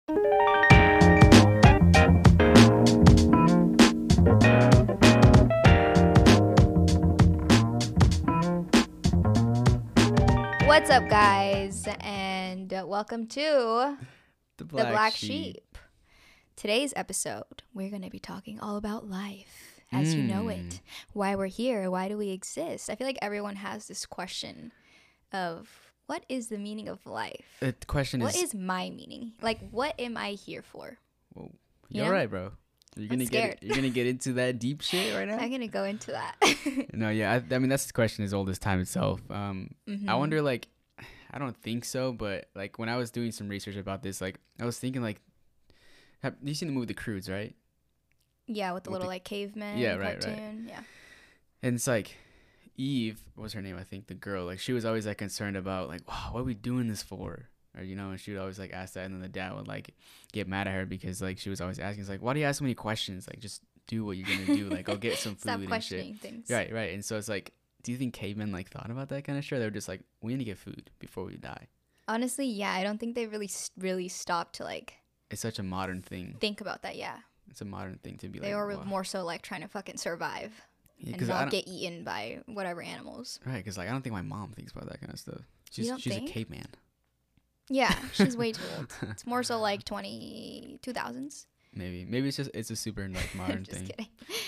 What's up, guys, and welcome to The The Black Sheep. Today's episode, we're going to be talking all about life as you know it. Why we're here, why do we exist? I feel like everyone has this question of what is the meaning of life? The question What is, is my meaning? Like, what am I here for? whoa, You you're know? right, bro. You're gonna scared. you're gonna get into that deep shit right now. I'm going to go into that. No, yeah. I mean, that's the question as old as time itself. I wonder, like, I don't think so, but like when I was doing some research about this, like I was thinking, like, have you seen the movie The Croods, right? Yeah, with the little, like, caveman Yeah, right. cartoon. Yeah. And it's like Eve, what was her name? I think the girl. Like she was always like concerned about like, wow, what are we doing this for? Or and she would always like ask that, and then the dad would like get mad at her because like she was always asking, it's like, why do you ask so many questions? Like just do what you're gonna do. Like go get some food Stop and shit. questioning things. Right. And so it's like, do you think cavemen like thought about that kind of shit? They were just like, we need to get food before we die. Honestly, yeah, I don't think they really stopped to like It's such a modern thing. think about that. Yeah, It's a modern thing to be they like. were wow. more so like trying to fucking survive Yeah, and not get eaten by whatever animals. Right, because like I don't think my mom thinks about that kind of stuff. You don't She's think? a caveman. Yeah, she's way too old. It's more so like 2000s. Maybe it's a super like modern Just thing. kidding.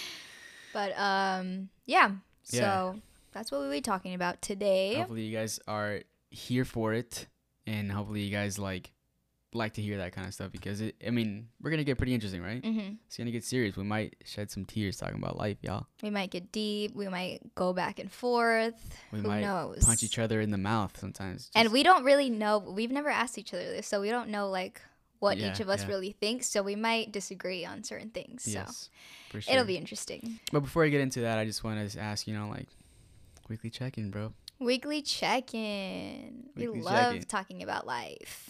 But yeah. So Yeah. that's what we'll be talking about today. Hopefully you guys are here for it, and hopefully you guys like to hear that kind of stuff because we're gonna get pretty interesting, right? hmm It's gonna get serious. We might shed some tears talking about life, y'all. We might get deep. We might go back and forth. We Who might knows? punch each other in the mouth sometimes. And Just- we don't really know. We've never asked each other this, so we don't know like what Yeah, each of us yeah. really thinks. So we might disagree on certain things. So yes, for sure. it'll be interesting. But before I get into that, I just want to ask, like, weekly check-in, bro. Weekly check-in. We Weekly love check-in. talking about life.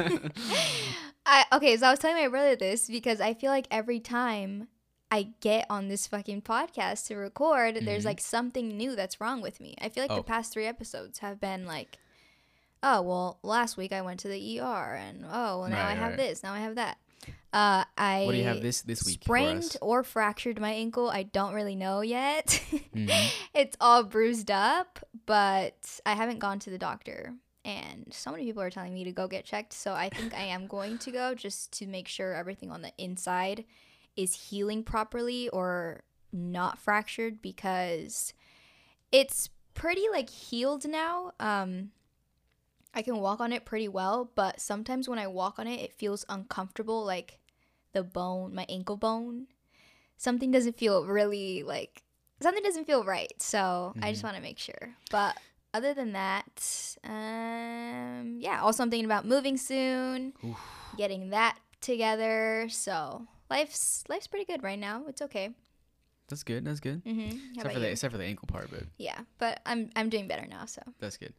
Okay, so I was telling my brother this because I feel like every time I get on this fucking podcast to record, there's Mhm. like something new that's wrong with me. I feel like the Oh. past 3 episodes have been like, oh, well, last week I went to the ER and oh, well, now I Right, have right. this, now I have that. I What do you have this week for sprained us? or fractured my ankle. I don't really know yet. Mhm. It's all bruised up, but I haven't gone to the doctor. And so many people are telling me to go get checked. So I think I am going to go just to make sure everything on the inside is healing properly or not fractured because it's pretty like healed now. I can walk on it pretty well, but sometimes when I walk on it, it feels uncomfortable, like the bone, my ankle bone. Something doesn't feel really like, something doesn't feel right. So I just want to make sure. But other than that, yeah, also I'm thinking about moving soon, Oof. getting that together. So life's pretty good right now. It's okay. That's good. That's good. How about you? Except for the ankle part, but Yeah, but I'm doing better now. So that's good.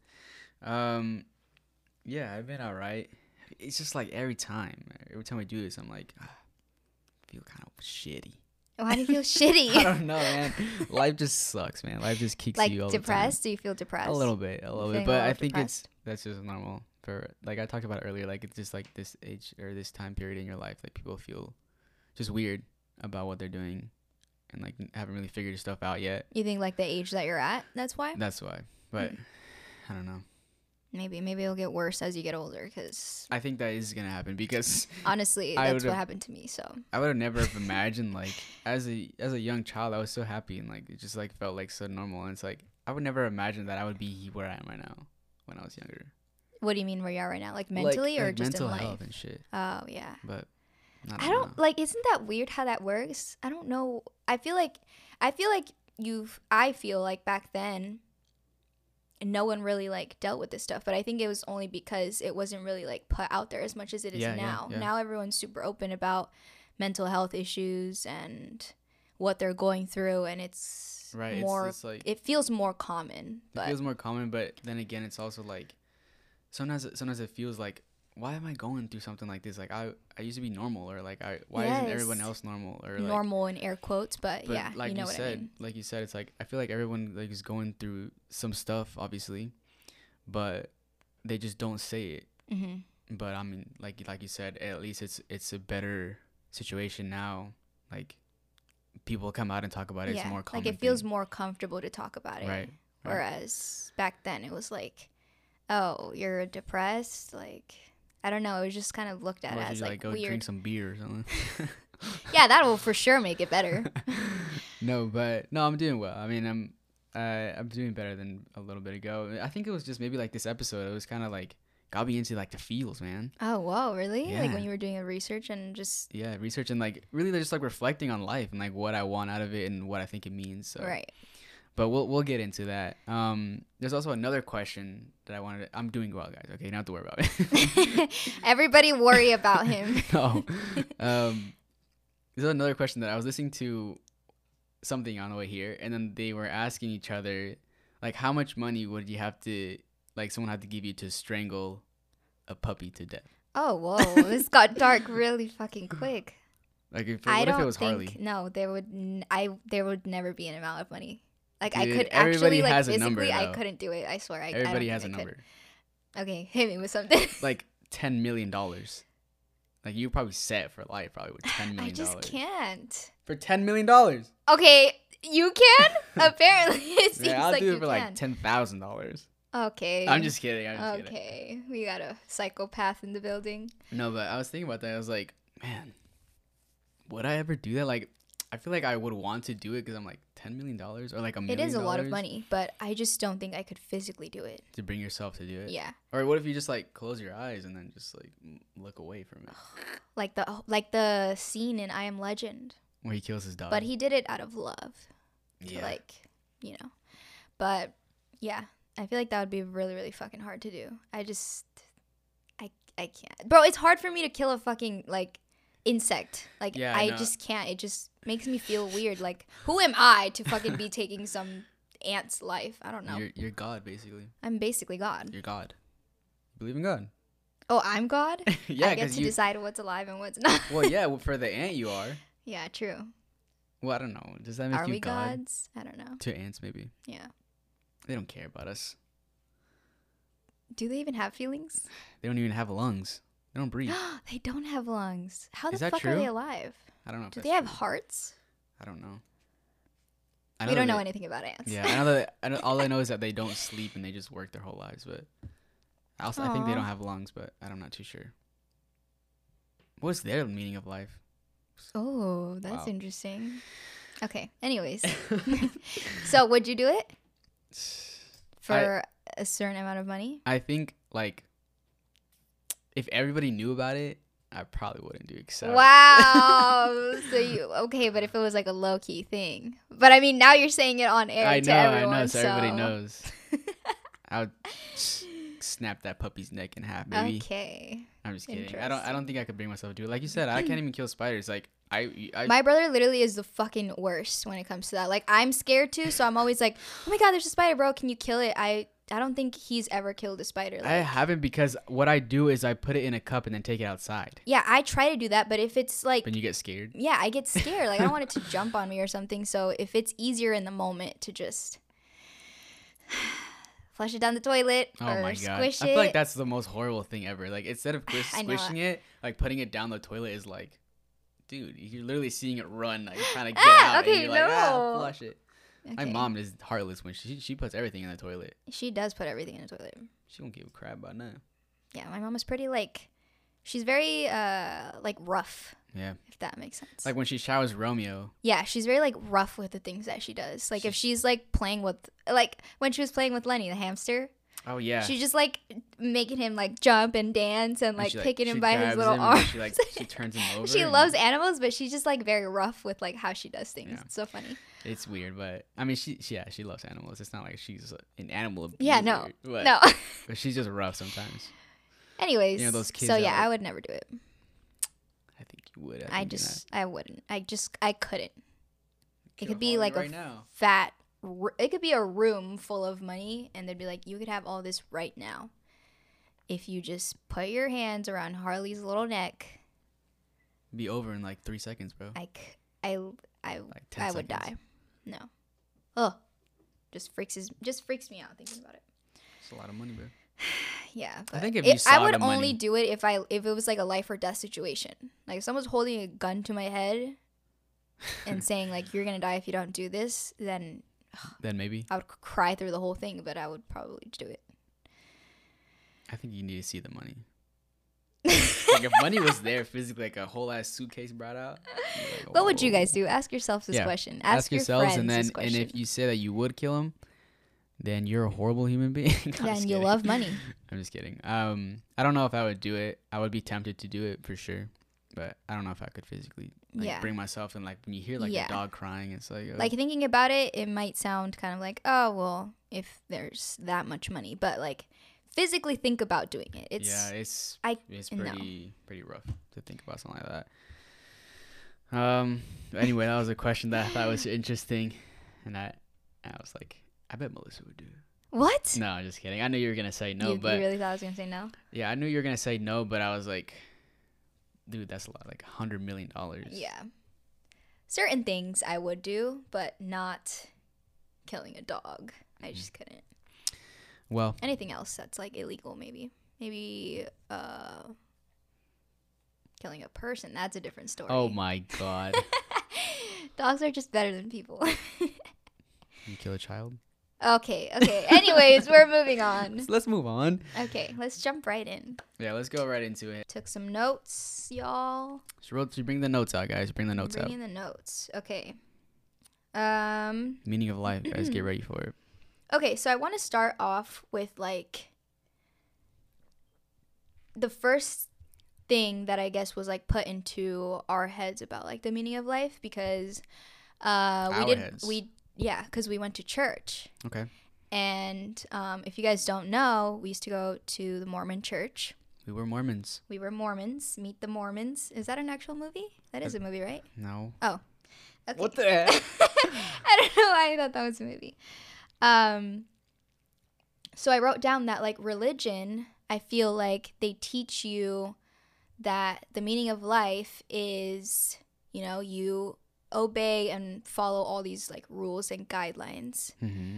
Yeah, I've been all right. It's just like every time I do this, I'm like, I feel kind of shitty. why do you feel I shitty? don't know, man. Life just sucks, man. Life just kicks Like you all depressed? Do you feel depressed? the time. A little bit, Feeling a but I little think depressed? that's just normal for like I talked about earlier. Like it's just like this age or this time period in your life, like people feel just weird about what they're doing, and like haven't really figured stuff out yet. You think like the age that you're at? That's why. That's why. But I don't know. Maybe it'll get worse as you get older. Because I think that is gonna happen because honestly, I that's what would've- happened to me. So I would have never have imagined like as a young child I was so happy and like it just like felt like so normal, and it's like I would never imagine that I would be where I am right now when I was younger. what do you mean where you are right now? Like mentally or like just mental in life? health and shit. Oh yeah. But I don't like. Isn't that weird how that works? I don't know. I feel like I feel like back then no one really like dealt with this stuff, but I think it was only because it wasn't really like put out there as much as it is Yeah, now. yeah. Now everyone's super open about mental health issues and what they're going through, and it's Right, more it's like it feels more common. it But feels more common, but then again it's also like sometimes it feels like why am I going through something like this? Like I used to be normal, or like why isn't everyone Yes. else normal, or like, normal in air quotes, but yeah, like you know what said, I mean. like you said, it's like I feel like everyone like is going through some stuff, obviously, but they just don't say it. Mm-hmm. But I mean, like you said, at least it's a better situation now. Like people come out and talk about it. It's a Yeah, more common like it feels thing. more comfortable to talk about it. Right. Right. Whereas back then it was like, oh, you're depressed. Like, I don't know. It was just kind of looked at Unless as you like go weird. drink some beer or something. Yeah, that will for sure make it better. No, I'm doing well. I mean, I'm doing better than a little bit ago. I think it was just maybe like this episode. It was kind of like got me into like the feels, man. Oh, whoa, really? Like Yeah. when you were doing a research and just Yeah, research and like really just like reflecting on life and like what I want out of it and what I think it means. So. right. But we'll get into that. There's also another question that I wanted. I'm doing well, guys. Okay, you don't have to worry about it. Everybody worry about him. No. There's another question that I was listening to something on the way here, and then they were asking each other, like, how much money would you have to, like, someone have to give you to strangle a puppy to death? Oh, whoa, this got dark really fucking quick. Like, I what don't if it was think Harley? no, there would never be an amount of money. Like I Dude, could everybody actually like has a number, physically I though. couldn't do it. I swear. I Everybody don't has a think I could. number. Okay, hit me with something. Like $10 million. Like you probably set for life, probably with $10 million. I just can't. For $10 million. Okay, you can. Apparently, it seems Yeah, I'll like do you it for can. like $10,000. Okay. I'm just kidding. Okay, we got a psychopath in the building. No, but I was thinking about that. I was like, man, would I ever do that? Like, I feel like I would want to do it because I'm like $10 million or like $1 million. It is a lot of money, but I just don't think I could physically do it. to bring yourself to do it. Yeah, Or what if you just like close your eyes and then just like look away from it, like the scene in I Am Legend, where he kills his dog? but he did it out of love. To yeah. like, you know, but yeah, I feel like that would be really, really fucking hard to do. I can't, bro. It's hard for me to kill a fucking like insect. Like Yeah, I no. just can't. It just makes me feel weird. Like who am I to fucking be taking some ant's life? I don't know. You're God basically. I'm basically God. You're God. You believe in God? Oh, I'm God. Yeah, I get because to decide what's alive and what's not. Well, yeah. Well, for the ant, you are. Yeah, true. Well, I don't know. Does that make Are you we God? gods? I don't know. To ants, maybe. Yeah. They don't care about us. Do they even have feelings? They don't even have lungs. They don't breathe. They don't have lungs. How Is the that fuck are they true? alive? I don't know. If Do that's they have true. hearts? I don't know. We don't know that anything about ants. Yeah, I know that. All I know is that they don't sleep and they just work their whole lives. But I think they Aw. don't have lungs, but I'm not too sure. What's their meaning of life? Oh, that's Wow. interesting. Okay. Anyways, so would you do it for a certain amount of money? I think like if everybody knew about it, I probably wouldn't do it. So Wow. So you okay? But if it was like a low key thing, but I mean, now you're saying it on air I to know, everyone, so everybody knows. I would snap that puppy's neck in half, maybe. Okay. I'm just kidding. I don't think I could bring myself to do it. Like you said, I can't even kill spiders. Like I My brother literally is the fucking worst when it comes to that. Like I'm scared too, so I'm always like, "Oh my god, there's a spider, bro! Can you kill it?" I don't think he's ever killed a spider. Like, I haven't, because what I do is I put it in a cup and then take it outside. yeah, I try to do that, but if it's like, But you get scared. yeah, I get scared. Like I don't want it to jump on me or something. So if it's easier in the moment to just flush it down the toilet Oh or my god! squish I it, feel like that's the most horrible thing ever. Like instead of I know. squishing it, like putting it down the toilet is like, dude, you're literally seeing it run, like trying to get out, okay, and you're like, no. flush it. My Okay. mom is heartless when she puts everything in the toilet. She does put everything in the toilet. She don't give a crap about nothing. Yeah, my mom is pretty like, she's very like rough, Yeah, if that makes sense. like when she showers Romeo. Yeah, she's very like rough with the things that she does. Like if she's like playing with, like when she was playing with Lenny the hamster, Oh yeah. she's just like making him like jump and dance and And like she, picking him she by his grabs little him and arms. she turns him over. She and loves animals, but she's just like very rough with like how she does things. Yeah. It's so funny. It's weird, but I mean, she loves animals. It's not like she's an animal abuser. Yeah, no, but, no. But she's just rough sometimes. Anyways, You know, those kids so that, yeah, like- I would never do it. I think you would. I wouldn't. I couldn't. It could be like right a now. fat. It could be a room full of money, and they'd be like, "You could have all this right now, if you just put your hands around Harley's little neck." Be over in like 3 seconds, bro. Like Like 10 I would seconds. die. No. Ugh. Just freaks me out thinking about it. It's a lot of money, bro. Yeah, I but think if you I saw would the only money, do it if it was like a life or death situation. Like if someone's holding a gun to my head and saying like you're gonna die if you don't do this, then then maybe. I would cry through the whole thing. But I would probably do it. I think you need to see the money. Like if money was there physically, like a whole ass suitcase brought out. Like, What would you whoa. guys do? Ask yourself this Yeah. question. Ask your yourselves, friends and this then question. if you say that you would kill him, then you're a horrible human being. I'm then just you kidding. love money. I'm just kidding. I don't know if I would do it. I would be tempted to do it for sure, but I don't know if I could physically bring myself in. Like when you hear like a dog crying, it's like like thinking about it, it might sound kind of like, oh well, if there's that much money, but like physically think about doing it. It's pretty rough to think about something like that. Anyway, that was a question that I thought was interesting, and I was like, I bet Melissa would do it. What? No, I'm just kidding. I knew you were gonna say no, you really thought I was gonna say no? Yeah, I knew you were gonna say no, but I was like, dude, that's a lot, like $100 million. Yeah. Certain things I would do, but not killing a dog. I just couldn't. Well, anything else that's like illegal, maybe killing a person. That's a different story. oh my god, dogs are just better than people. you kill a child? Okay. Anyways, we're moving on. Let's move on. Okay, let's jump right in. Yeah, let's go right into it. Took some notes, y'all. So bring the notes out, guys. Bring the notes out. Bringing the notes. Okay. Meaning of life, guys. Get ready for it. Okay, so I want to start off with like the first thing that I guess was like put into our heads about like the meaning of life, because because we went to church. Okay. And if you guys don't know, we used to go to the Mormon church. We were Mormons. Meet the Mormons. Is that an actual movie? That is a movie, right? No. Oh. Okay. What the heck? I don't know why I thought that was a movie. So I wrote down that like religion, I feel like they teach you that the meaning of life is, you obey and follow all these like rules and guidelines.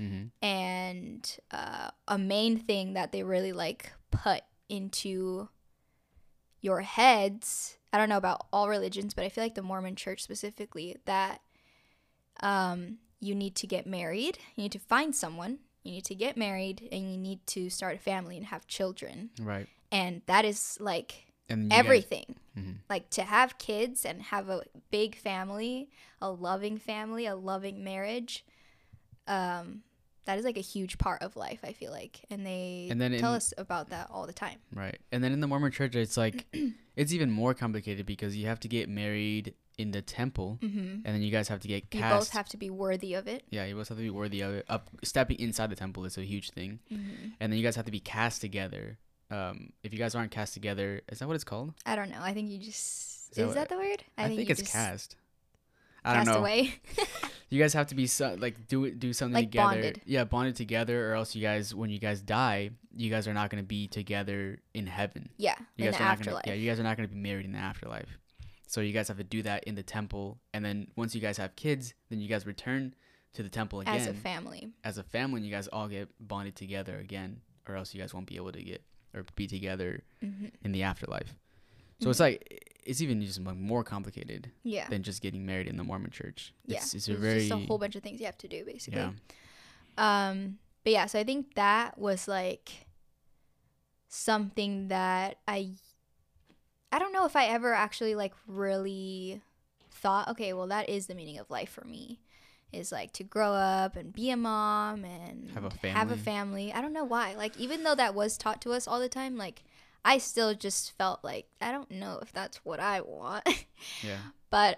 And a main thing that they really like put into your heads, I don't know about all religions, but I feel like the Mormon church specifically, that you need to get married, you need to find someone, you need to get married, and you need to start a family and have children. Right. And that is like everything. Mm-hmm. Like to have kids and have a big family, a loving marriage, that is like a huge part of life, I feel like. And they tell us about that all the time. Right. And then in the Mormon church, it's like, it's even more complicated because you have to get married in the temple, and then you guys have to get cast. You both have to be worthy of it. Yeah, you both have to be worthy of it. Stepping inside the temple is a huge thing. And then you guys have to be cast together. If you guys aren't cast together, is that what it's called? I don't know. I think you just... Is that the word? I think it's cast. I don't know. Away. You guys have to be do something like together. Bonded. Yeah, bonded together, or else you guys, when you guys die, you guys are not going to be together in heaven. Yeah, you guys in the afterlife. You guys are not going to be married in the afterlife. So you guys have to do that in the temple, and then once you guys have kids, then you guys return to the temple again. As a family. And you guys all get bonded together again, or else you guys won't be able to get or be together in the afterlife. So it's like, it's even just more complicated than just getting married in the Mormon church. It's just a whole bunch of things you have to do, basically. Yeah. But yeah, so I think that was like something that I don't know if I ever actually like really thought, okay, well, that is the meaning of life for me, is like to grow up and be a mom and have a family. I don't know why. Like, even though that was taught to us all the time, like, I still just felt like, I don't know if that's what I want. Yeah. But,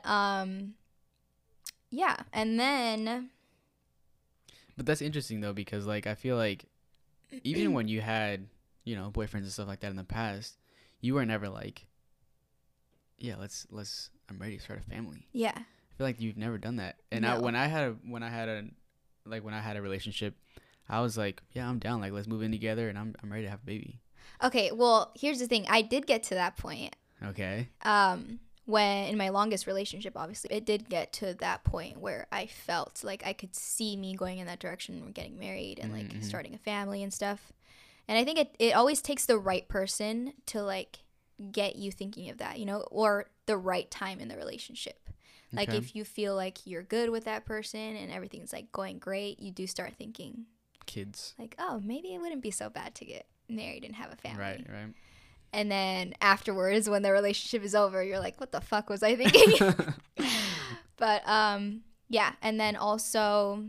yeah. And then. But that's interesting, though, because, like, I feel like even when you had, boyfriends and stuff like that in the past, you were never like, yeah, I'm ready to start a family. Yeah. I feel like you've never done that. And no. when I had a relationship, I was like, yeah, I'm down. Like, let's move in together, and I'm ready to have a baby. Okay, well, here's the thing. I did get to that point. Okay. When in my longest relationship, obviously, it did get to that point where I felt like I could see me going in that direction and getting married and like starting a family and stuff. And I think it always takes the right person to like get you thinking of that, you know, or the right time in the relationship. Like Okay. if you feel like you're good with that person and everything's like going great, you do start thinking Kids. like, oh, maybe it wouldn't be so bad to get married and have a family. Right, right. And then afterwards, when the relationship is over, you're like, what the fuck was I thinking? But yeah, and then also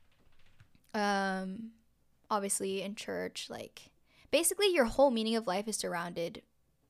obviously in church, like basically your whole meaning of life is surrounded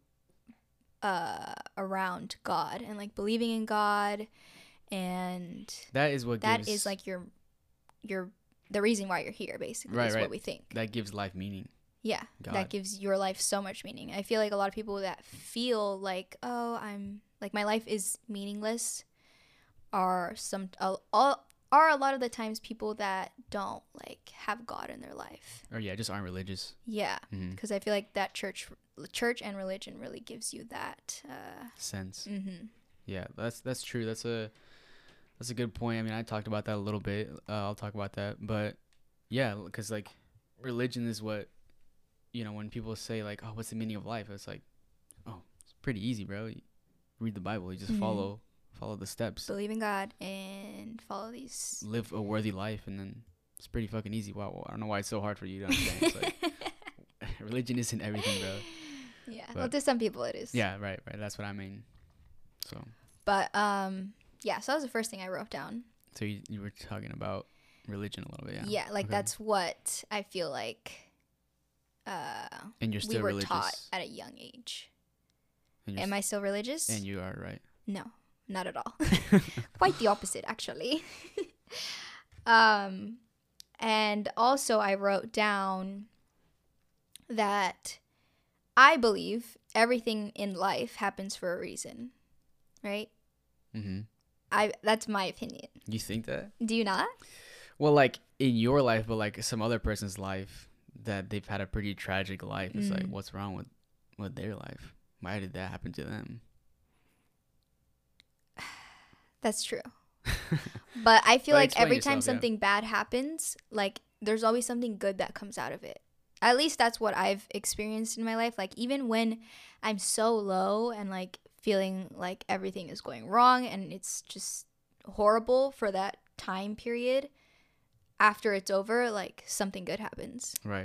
around God and like believing in God, and That is what that gives is like your the reason why you're here, basically, Right, is right. what we think. that gives life meaning. Yeah, God. that gives your life so much meaning. I feel like a lot of people that feel like, oh, I'm like my life is meaningless are are a lot of the times people that don't like have God in their life. Or yeah, just aren't religious. Yeah, Mhm. because I feel like that church and religion really gives you that. Sense. Mm-hmm. Yeah, that's true. That's a good point. I mean, I talked about that a little bit. I'll talk about that, but yeah, because like religion is what, you know, when people say like, oh, what's the meaning of life? It's like, oh, it's pretty easy, bro. You read the Bible. You just Mhm. follow the steps. Believe in God and follow these. Live a worthy life, and then it's pretty fucking easy. Wow, I don't know why it's so hard for you to understand. It's like religion isn't everything, bro. Yeah, But- well, to some people it is. Yeah, right. That's what I mean. So But yeah. So that was the first thing I wrote down. you were talking about religion a little bit, Yeah, like Okay. that's what I feel like. And you're We still were religious. taught at a young age. And you're Am I still religious? And you are, right? No, not at all. Quite the opposite, actually. And also I wrote down that I believe everything in life happens for a reason, right? Mm-hmm. That's my opinion. You think that? Do you not? Well, like in your life, but like some other person's life that they've had a pretty tragic life. It's like, what's wrong with their life? Why did that happen to them? That's true. But I feel But like explain every time yourself, yeah. something bad happens, like there's always something good that comes out of it. At least that's what I've experienced in my life. Like even when I'm so low and like feeling like everything is going wrong and it's just horrible for that time period, after it's over, like something good happens. Right.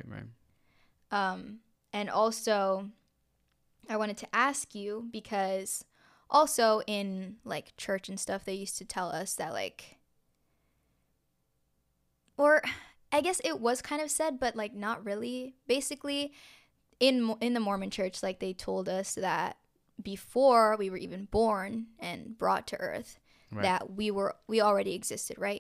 And also I wanted to ask you, because also in like church and stuff, they used to tell us that like, or I guess it was kind of said, but like not really. Basically, in the Mormon church, like they told us that before we were even born and brought to earth, Right. that we already existed, right?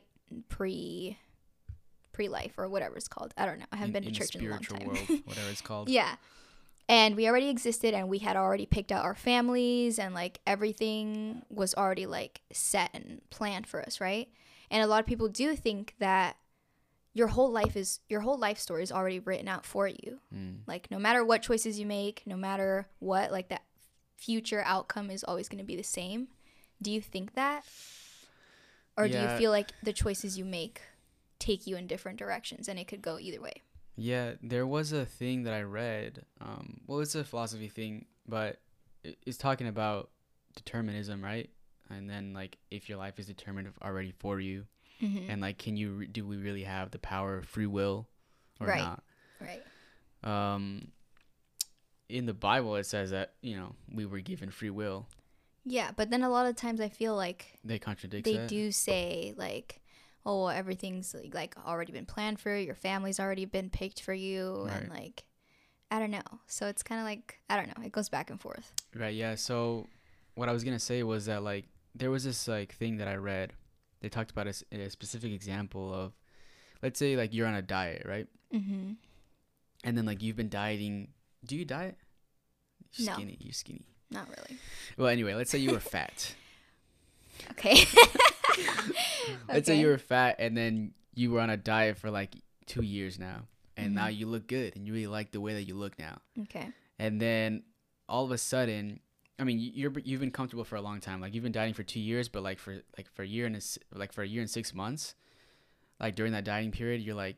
Pre-life or whatever it's called. I don't know. I haven't been to church in a long spiritual time. world, whatever it's called. Yeah. And we already existed and we had already picked out our families and like everything was already like set and planned for us, right? And a lot of people do think that your whole life story is already written out for you. Like no matter what choices you make, no matter what, like that future outcome is always going to be the same. Do you think that? Or do you Yeah. feel like the choices you make take you in different directions and it could go either way? Yeah, there was a thing that I read. Well, it's a philosophy thing, but it's talking about determinism, right? And then like if your life is determined already for you, Mm-hmm. and like do we really have the power of free will or Right. not? Right. In the Bible, it says that we were given free will. Yeah, but then a lot of times I feel like They contradict they that. do say like, oh, everything's like already been planned for you, your family's already been picked for you, and Right. like I don't know. So it's kind of like, I don't know, it goes back and forth. Right, yeah. So what I was gonna say was that like there was this like thing that I read. They talked about a specific example of, let's say like you're on a diet, right? Mm-hmm. And then like you've been dieting. Do you diet? No. You're skinny. Not really. Well, anyway, let's say you were fat. Okay. Let's say you were fat and then you were on a diet for like 2 years now. And now Mhm. you look good and you really like the way that you look now. Okay. And then all of a sudden, I mean, you've been comfortable for a long time. Like you've been dieting for 2 years, but for a year and 6 months, like during that dieting period, you're like,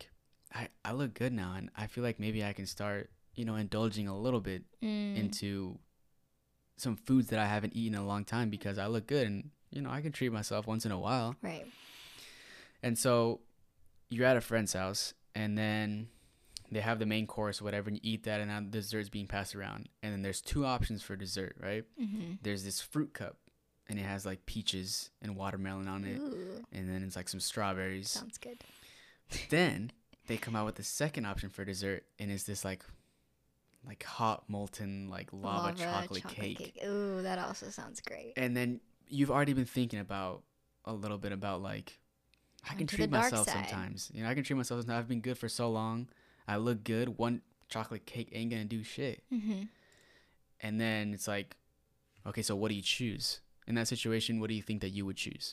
I look good now, and I feel like maybe I can start, indulging a little bit into some foods that I haven't eaten in a long time because I look good, and I can treat myself once in a while. Right. And so you're at a friend's house, and then they have the main course or whatever, and you eat that, and now dessert's being passed around. And then there's two options for dessert, right? Mm-hmm. There's this fruit cup, and it has like peaches and watermelon on it. Ooh, And then it's like some strawberries. sounds good. Then they come out with the second option for dessert, and it's this like hot molten like lava chocolate cake. Ooh, that also sounds great. And then you've already been thinking about a little bit about like, I can Onto treat the dark myself side. sometimes. I can treat myself. I've been good for so long. I look good. One chocolate cake ain't gonna do shit. Mm-hmm. And then it's like, okay, so what do you choose in that situation? What do you think that you would choose?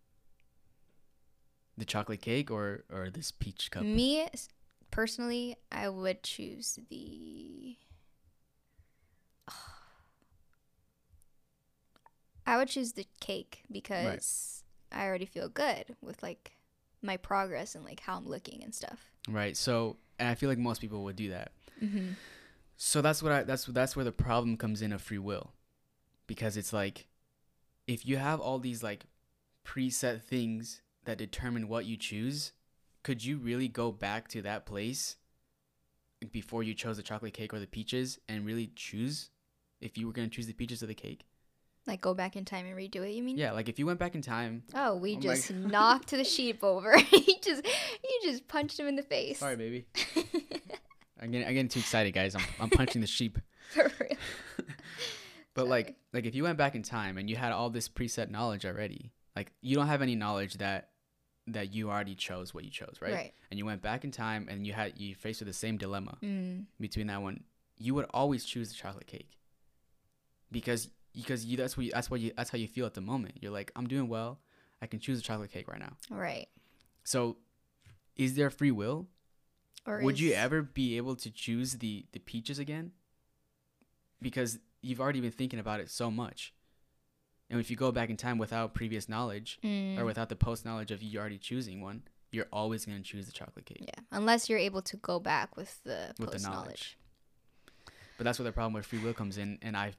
The chocolate cake or this peach cup? Me personally, I would choose the. I would choose the cake because I already feel good with like my progress and like how I'm looking and stuff. Right. So, and I feel like most people would do that. Mm-hmm. So that's where the problem comes in of free will, because it's like, if you have all these like preset things that determine what you choose, could you really go back to that place before you chose the chocolate cake or the peaches and really choose if you were going to choose the peaches or the cake? Like go back in time and redo it, you mean? Yeah, like if you went back in time. Oh, we Oh my just God. knocked the sheep over. You just punched him in the face. Sorry, baby. I'm getting too excited, guys. I'm punching the sheep. For real. But like if you went back in time and you had all this preset knowledge already, like you don't have any knowledge that you already chose what you chose, right? Right. And you went back in time and you faced with the same dilemma Mm. between that one, you would always choose the chocolate cake. Because that's how you feel at the moment. You're like, I'm doing well. I can choose a chocolate cake right now. Right. So, is there free will? Or Would you ever be able to choose the peaches again? Because you've already been thinking about it so much. And if you go back in time without previous knowledge or without the post knowledge of you already choosing one, you're always going to choose the chocolate cake. Yeah, unless you're able to go back with the With the post knowledge. knowledge. But that's where the problem with free will comes in, and I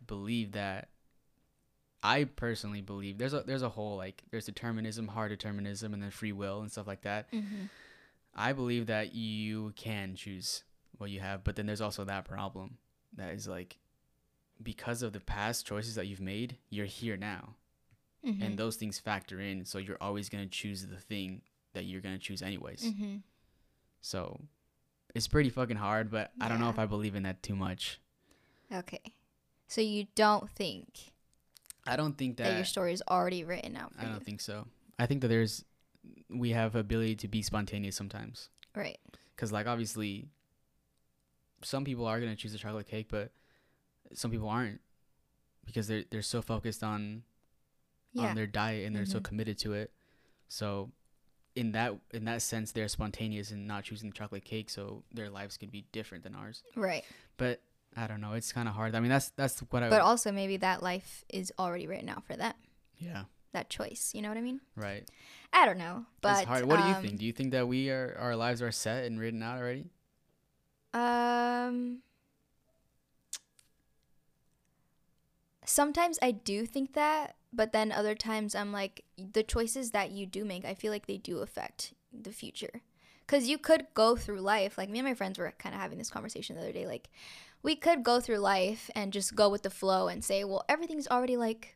personally believe there's a whole like there's determinism, hard determinism, and then free will and stuff like that. Mm-hmm. I believe that you can choose what you have, but then there's also that problem that is like, because of the past choices that you've made, you're here now, Mm-hmm. and those things factor in. So you're always gonna choose the thing that you're gonna choose anyways. Mm-hmm. So it's pretty fucking hard, but I don't know Yeah. if I believe in that too much. Okay, so you don't think I don't think that your story is already written out for I you, don't think so. I think that we have ability to be spontaneous sometimes. right? Because, like, obviously, some people are going to choose a chocolate cake, but some people aren't, because they're so focused on Yeah. their diet and they're so Mhm. committed to it. So in that sense, they're spontaneous and not choosing the chocolate cake, so their lives could be different than ours. Right. But I don't know. It's kind of hard. I mean, that's what I But also maybe that life is already written out for them. yeah, That choice. You know what I mean? right. I don't know. But It's hard. What do you think? Do you think that our lives are set and written out already? Sometimes I do think that, but then other times I'm like, the choices that you do make, I feel like they do affect the future. Because you could go through life, like me and my friends were kind of having this conversation the other day, like we could go through life and just go with the flow and say, well, everything's already like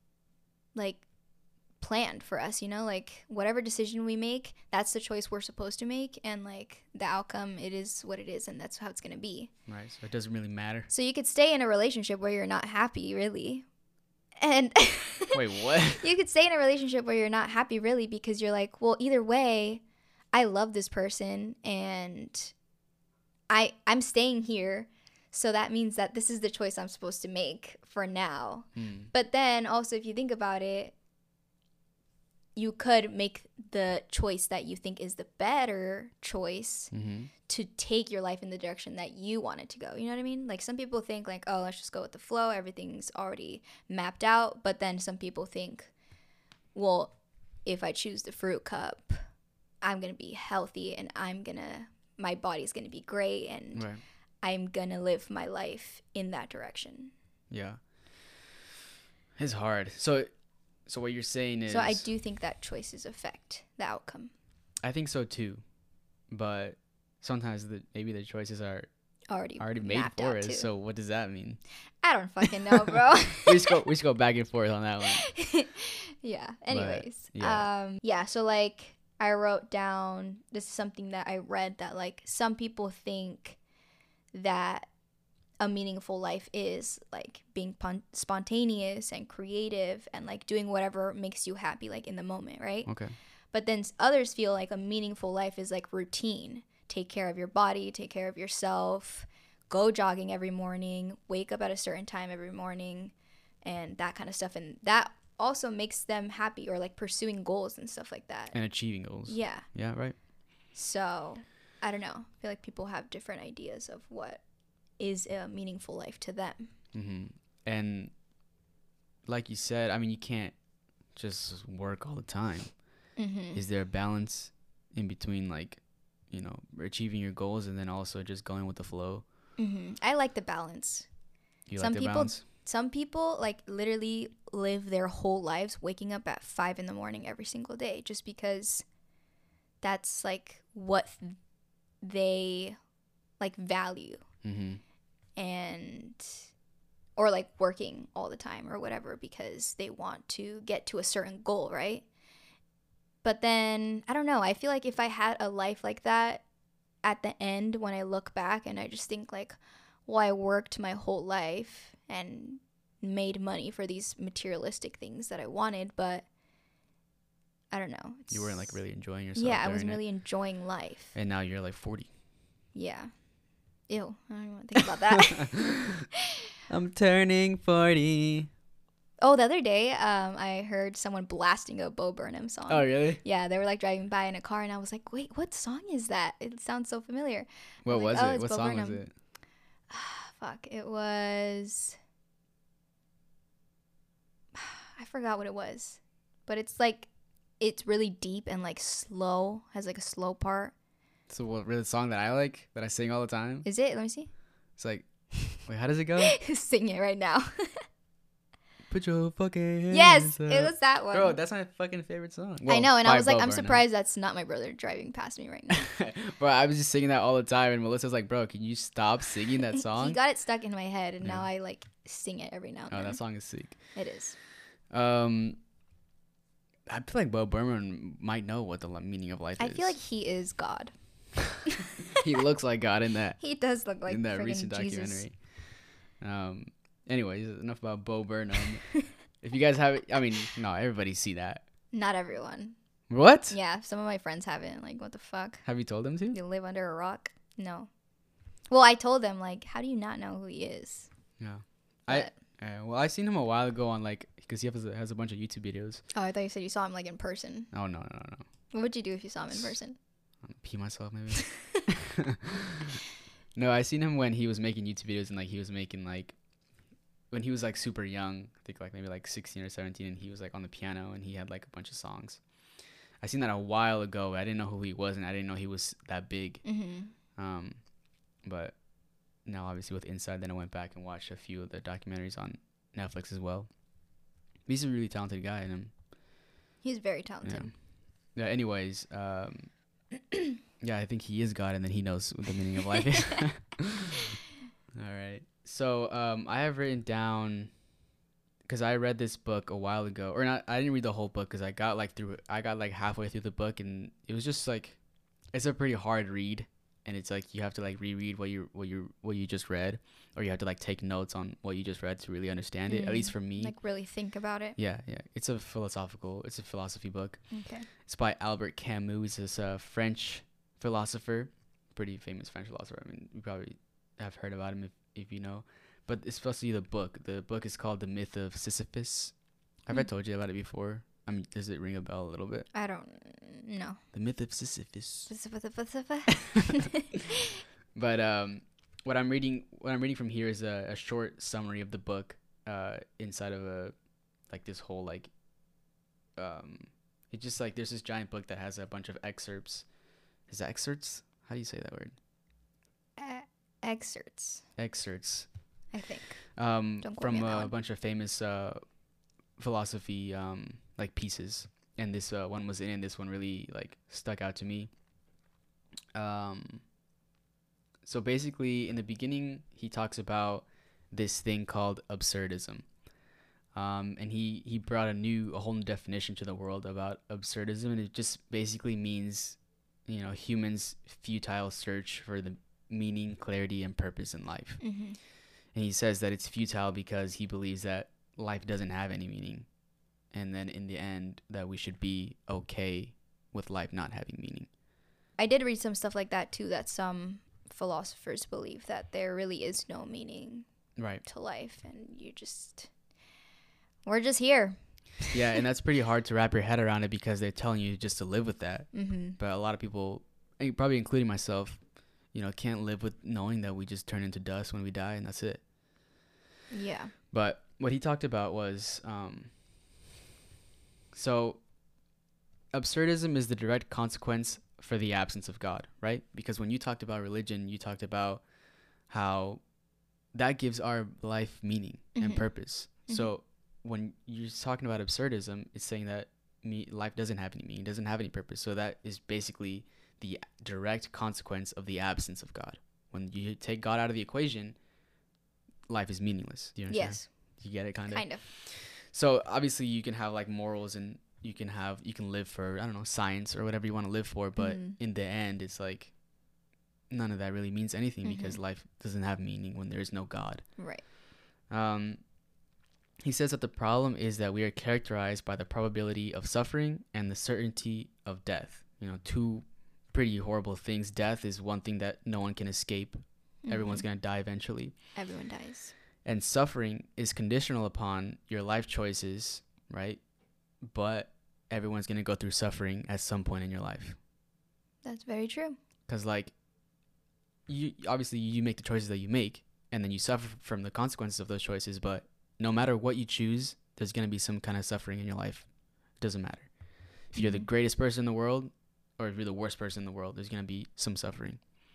planned for us, you know, like whatever decision we make, that's the choice we're supposed to make, and like the outcome, it is what it is, and that's how it's gonna be. Right. So it doesn't really matter. So you could stay in a relationship where you're not happy, really, and Wait, what? you could stay in a relationship where you're not happy, really, because you're like, well, either way, I love this person and I'm staying here, so that means that this is the choice I'm supposed to make for now. But then also, if you think about it, you could make the choice that you think is the better choice to take your life in the direction that you want it to go. You know what I mean? Like some people think like, oh, let's just go with the flow. Everything's already mapped out. But then some people think, well, if I choose the fruit cup, I'm going to be healthy and my body's going to be great and Right. I'm going to live my life in that direction. Yeah. It's hard. So what you're saying is, So I do think that choices affect the outcome. I think so too, but sometimes maybe the choices are already made mapped for out us. too. So what does that mean? I don't fucking know, bro. We just go back and forth on that one. Yeah. Anyways. yeah. Yeah. So like I wrote down, this is something that I read, that like some people think that a meaningful life is like being spontaneous and creative and like doing whatever makes you happy, like in the moment, right? Okay. But then others feel like a meaningful life is like routine. Take care of your body, take care of yourself, go jogging every morning, wake up at a certain time every morning, and that kind of stuff. And that also makes them happy, or like pursuing goals and stuff like that. And achieving goals. Yeah. Yeah, right. So, I don't know. I feel like people have different ideas of what is a meaningful life to them. Mm-hmm. And like you said, I mean, you can't just work all the time. Mm-hmm. Is there a balance in between, like, you know, achieving your goals and then also just going with the flow? Mm-hmm. I like the balance. You Some like the people- balance? Some people like literally live their whole lives waking up at 5 a.m. every single day, just because that's like what they like value, Mm-hmm. and or like working all the time or whatever because they want to get to a certain goal, right? But then I don't know, I feel like if I had a life like that at the end, when I look back and I just think like, well, I worked my whole life and made money for these materialistic things that I wanted, but I don't know. You weren't like really enjoying yourself. Yeah, I wasn't during it. really enjoying life. And now you're like 40. Yeah. Ew, I don't even want to think about that. I'm turning 40. Oh, the other day, I heard someone blasting a Bo Burnham song. Oh, really? Yeah, they were like driving by in a car, and I was like, "Wait, what song is that? It sounds so familiar." What I'm like, was "Oh, it? it's What Bo song was Burnham." it? Fuck, it was. I forgot what it was, but it's like, it's really deep and like slow. Has like a slow part. So what really song that I like that I sing all the time? Is it? Let me see. It's like, wait, how does it go? Sing it right now. Put your fucking hands Yes, up. it was that one. Bro, that's my fucking favorite song. I know, and I by was like, Bo I'm Burnham. surprised that's not my brother driving past me right now. Bro, I was just singing that all the time, and Melissa's like, "Bro, can you stop singing that song?" He got it stuck in my head, and Yeah. now I like sing it every now and Oh, then. that song is sick. It is. I feel like Bo Burnham might know what the meaning of life I is. feel like he is God. He looks like God in that He does look like in that friggin' recent Jesus. documentary. Anyways, enough about Bo Burnham. If you guys have, I mean, no, everybody see that. Not everyone. What? Yeah, some of my friends haven't. Like, what the fuck? Have you told them to? You live under a rock? No. Well, I told them, like, how do you not know who he is? Yeah. But, Well, I seen him a while ago on like, because he has a bunch of YouTube videos. oh, I thought you said you saw him, like, in person. Oh no. What would you do if you saw him in person? Pee myself maybe. No, I seen him when he was making YouTube videos, and like he was making like when he was like super young. I think like maybe like 16 or 17, and he was like on the piano and he had like a bunch of songs. I seen that a while ago. I didn't know who he was, and I didn't know he was that big. Mm-hmm. But now obviously with Inside, then I went back and watched a few of the documentaries on Netflix as well. He's a really talented guy, and He's very talented. yeah. Anyways, yeah, I think he is God, and then he knows what the meaning of life is. All right. So I have written down, because I read this book a while ago, or not. I didn't read the whole book because I got like halfway through the book, and it was just like, it's a pretty hard read, and it's like you have to like reread what you just read, or you have to like take notes on what you just read to really understand it. At least for me. Like, really think about it. Yeah. It's a philosophy book. Okay. It's by Albert Camus. He's a French philosopher, pretty famous French philosopher. I mean, you probably have heard about him if you know. But it's supposed to be the book. The book is called The Myth of Sisyphus. Have I told you about it before? I mean, does it ring a bell a little bit? I don't know. The Myth of Sisyphus. Okay. But what I'm reading from here is a short summary of the book inside of this whole it's just like there's this giant book that has a bunch of excerpts. Is that excerpts? How do you say that word? Excerpts, Excerpts. I think. From Don't quote me on that a one. bunch of famous philosophy like pieces, and this one was in it. This one really like stuck out to me. So basically, in the beginning, he talks about this thing called absurdism. And he brought a whole new definition to the world about absurdism, and it just basically means, humans' futile search for the meaning, clarity, and purpose in life. Mm-hmm. And he says that it's futile because he believes that life doesn't have any meaning, and then in the end, that we should be okay with life not having meaning. I did read some stuff like that too, that some philosophers believe that there really is no meaning Right. to life, and we're just here. Yeah, and that's pretty hard to wrap your head around it because they're telling you just to live with that. Mm-hmm. But a lot of people, and probably including myself, can't live with knowing that we just turn into dust when we die, and that's it. Yeah. But what he talked about was, so absurdism is the direct consequence for the absence of God, right? Because when you talked about religion, you talked about how that gives our life meaning and Mhm. purpose. Mhm. So when you're talking about absurdism, it's saying that life doesn't have any meaning, doesn't have any purpose. So that is basically the direct consequence of the absence of God. When you take God out of the equation, life is meaningless. Do you understand? Yes. You get it, kind of. Kind of. So obviously you can have like morals, and you can live for, I don't know, science or whatever you want to live for, but Mhm. in the end it's like none of that really means anything because Mhm. life doesn't have meaning when there is no God. Right. He says that the problem is that we are characterized by the probability of suffering and the certainty of death. Two pretty horrible things. Death is one thing that no one can escape. Everyone's Mhm. going to die eventually. Everyone dies. And suffering is conditional upon your life choices, right? But everyone's going to go through suffering at some point in your life. That's very true. Because, like, you make the choices that you make, and then you suffer from the consequences of those choices. But no matter what you choose, there's going to be some kind of suffering in your life. It doesn't matter. If you're the Mhm. greatest person in the world, or if you're the worst person in the world, there's going to be some suffering.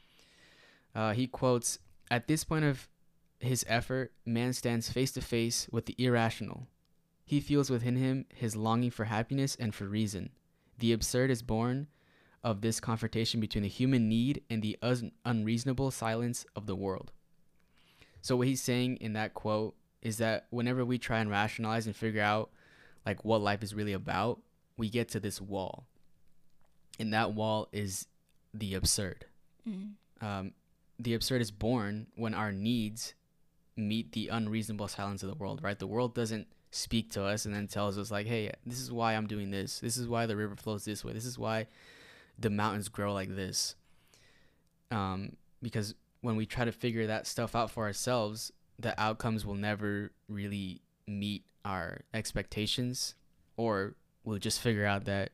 He quotes, "At this point of his effort, man stands face to face with the irrational. He feels within him his longing for happiness and for reason. The absurd is born of this confrontation between the human need and the unreasonable silence of the world." So what he's saying in that quote is that whenever we try and rationalize and figure out like what life is really about, we get to this wall. And that wall is the absurd. Mm. The absurd is born when our needs meet the unreasonable silence of the world, right? The world doesn't speak to us and then tells us like, hey, this is why I'm doing this. This is why the river flows this way. This is why the mountains grow like this. Because when we try to figure that stuff out for ourselves, the outcomes will never really meet our expectations, or we'll just figure out that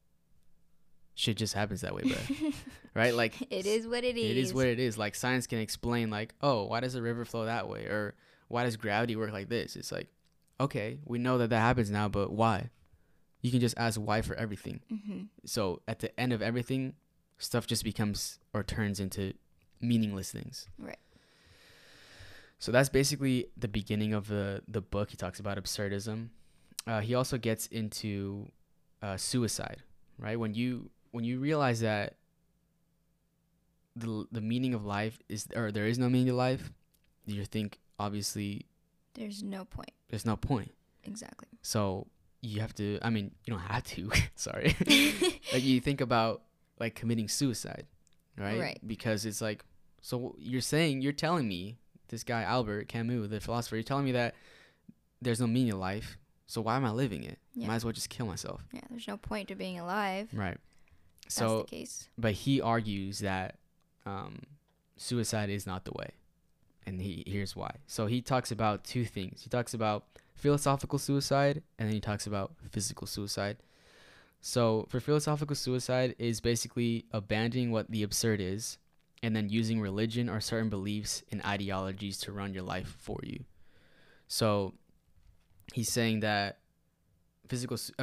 shit just happens that way, bro. Right? Like, it is what it is. It is what it is. Like, science can explain like, oh, why does a river flow that way, or why does gravity work like this? It's like, okay, we know that happens now, but why? You can just ask why for everything. Mm-hmm. So at the end of everything, stuff just becomes or turns into meaningless things. Right. So that's basically the beginning of the book. He talks about absurdism. He also gets into suicide, right? When you realize that the meaning of life is, or there is no meaning to life, you think obviously There's no point. there's no point. Exactly. So you have to, I mean, you don't have to, sorry. Like, you think about like committing suicide, right? Right. Because it's like, so you're telling me, this guy Albert Camus, the philosopher, you're telling me that there's no meaning to life. So why am I living it? Yeah. Might as well just kill myself. Yeah, there's no point to being alive. Right. That's So, the case. but he argues that suicide is not the way. And here's why. So he talks about two things. He talks about philosophical suicide, and then he talks about physical suicide. So for philosophical suicide is basically abandoning what the absurd is, and then using religion or certain beliefs and ideologies to run your life for you. So he's saying that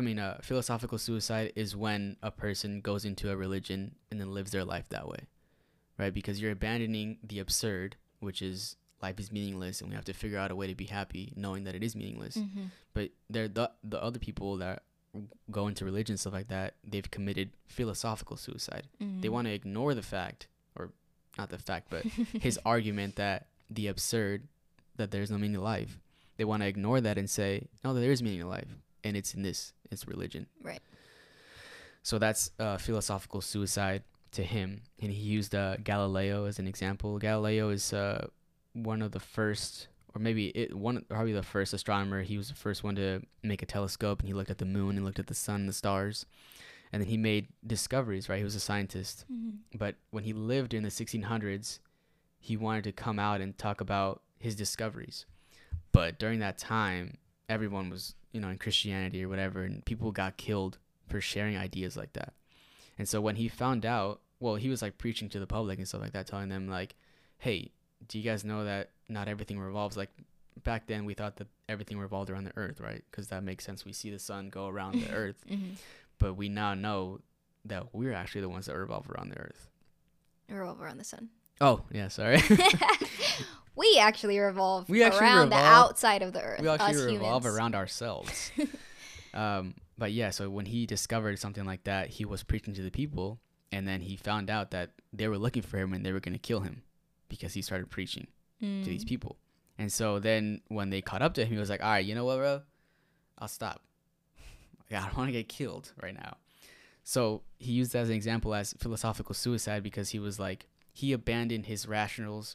philosophical suicide is when a person goes into a religion and then lives their life that way. right? Because you're abandoning the absurd, which is life is meaningless and we have to figure out a way to be happy knowing that it is meaningless. But they're the other people that go into religion, stuff like that, they've committed philosophical suicide. They want to ignore the fact, or not the fact, but his argument that the absurd, that there's no meaning to life. They want to ignore that and say, no, there is meaning to life, and it's in this, it's religion. Right. So that's philosophical suicide to him. And he used Galileo as an example. Galileo is one of the first, or probably the first astronomer. He was the first one to make a telescope, and he looked at the moon and looked at the sun and the stars. And then he made discoveries, right? He was a scientist. But when he lived in the 1600s, he wanted to come out and talk about his discoveries. But during that time, everyone was, in Christianity or whatever, and people got killed for sharing ideas like that. And so when he found out, well, he was like preaching to the public and stuff like that, telling them like, hey, do you guys know that not everything revolves? Like back then we thought that everything revolved around the earth, right? Because that makes sense. We see the sun go around the earth. But we now know that we're actually the ones that revolve around the earth. Revolve around the sun. Oh, yeah, sorry. We actually revolve around the outside of the earth. We actually revolve around ourselves. But yeah, so when he discovered something like that, he was preaching to the people, and then he found out that they were looking for him and they were going to kill him because he started preaching to these people. And so then when they caught up to him, he was like, all right, you know what, bro? I'll stop. I don't want to get killed right now. So he used that as an example as philosophical suicide because he was like, he abandoned his rationales,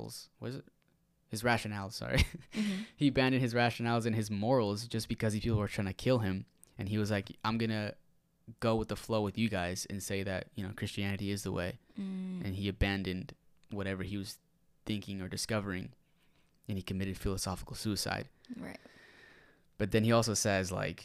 sorry. He abandoned his rationales and his morals just because these people were trying to kill him. And he was like, I'm going to go with the flow with you guys and say that, Christianity is the way. And he abandoned whatever he was thinking or discovering, and he committed philosophical suicide. Right. But then he also says, like,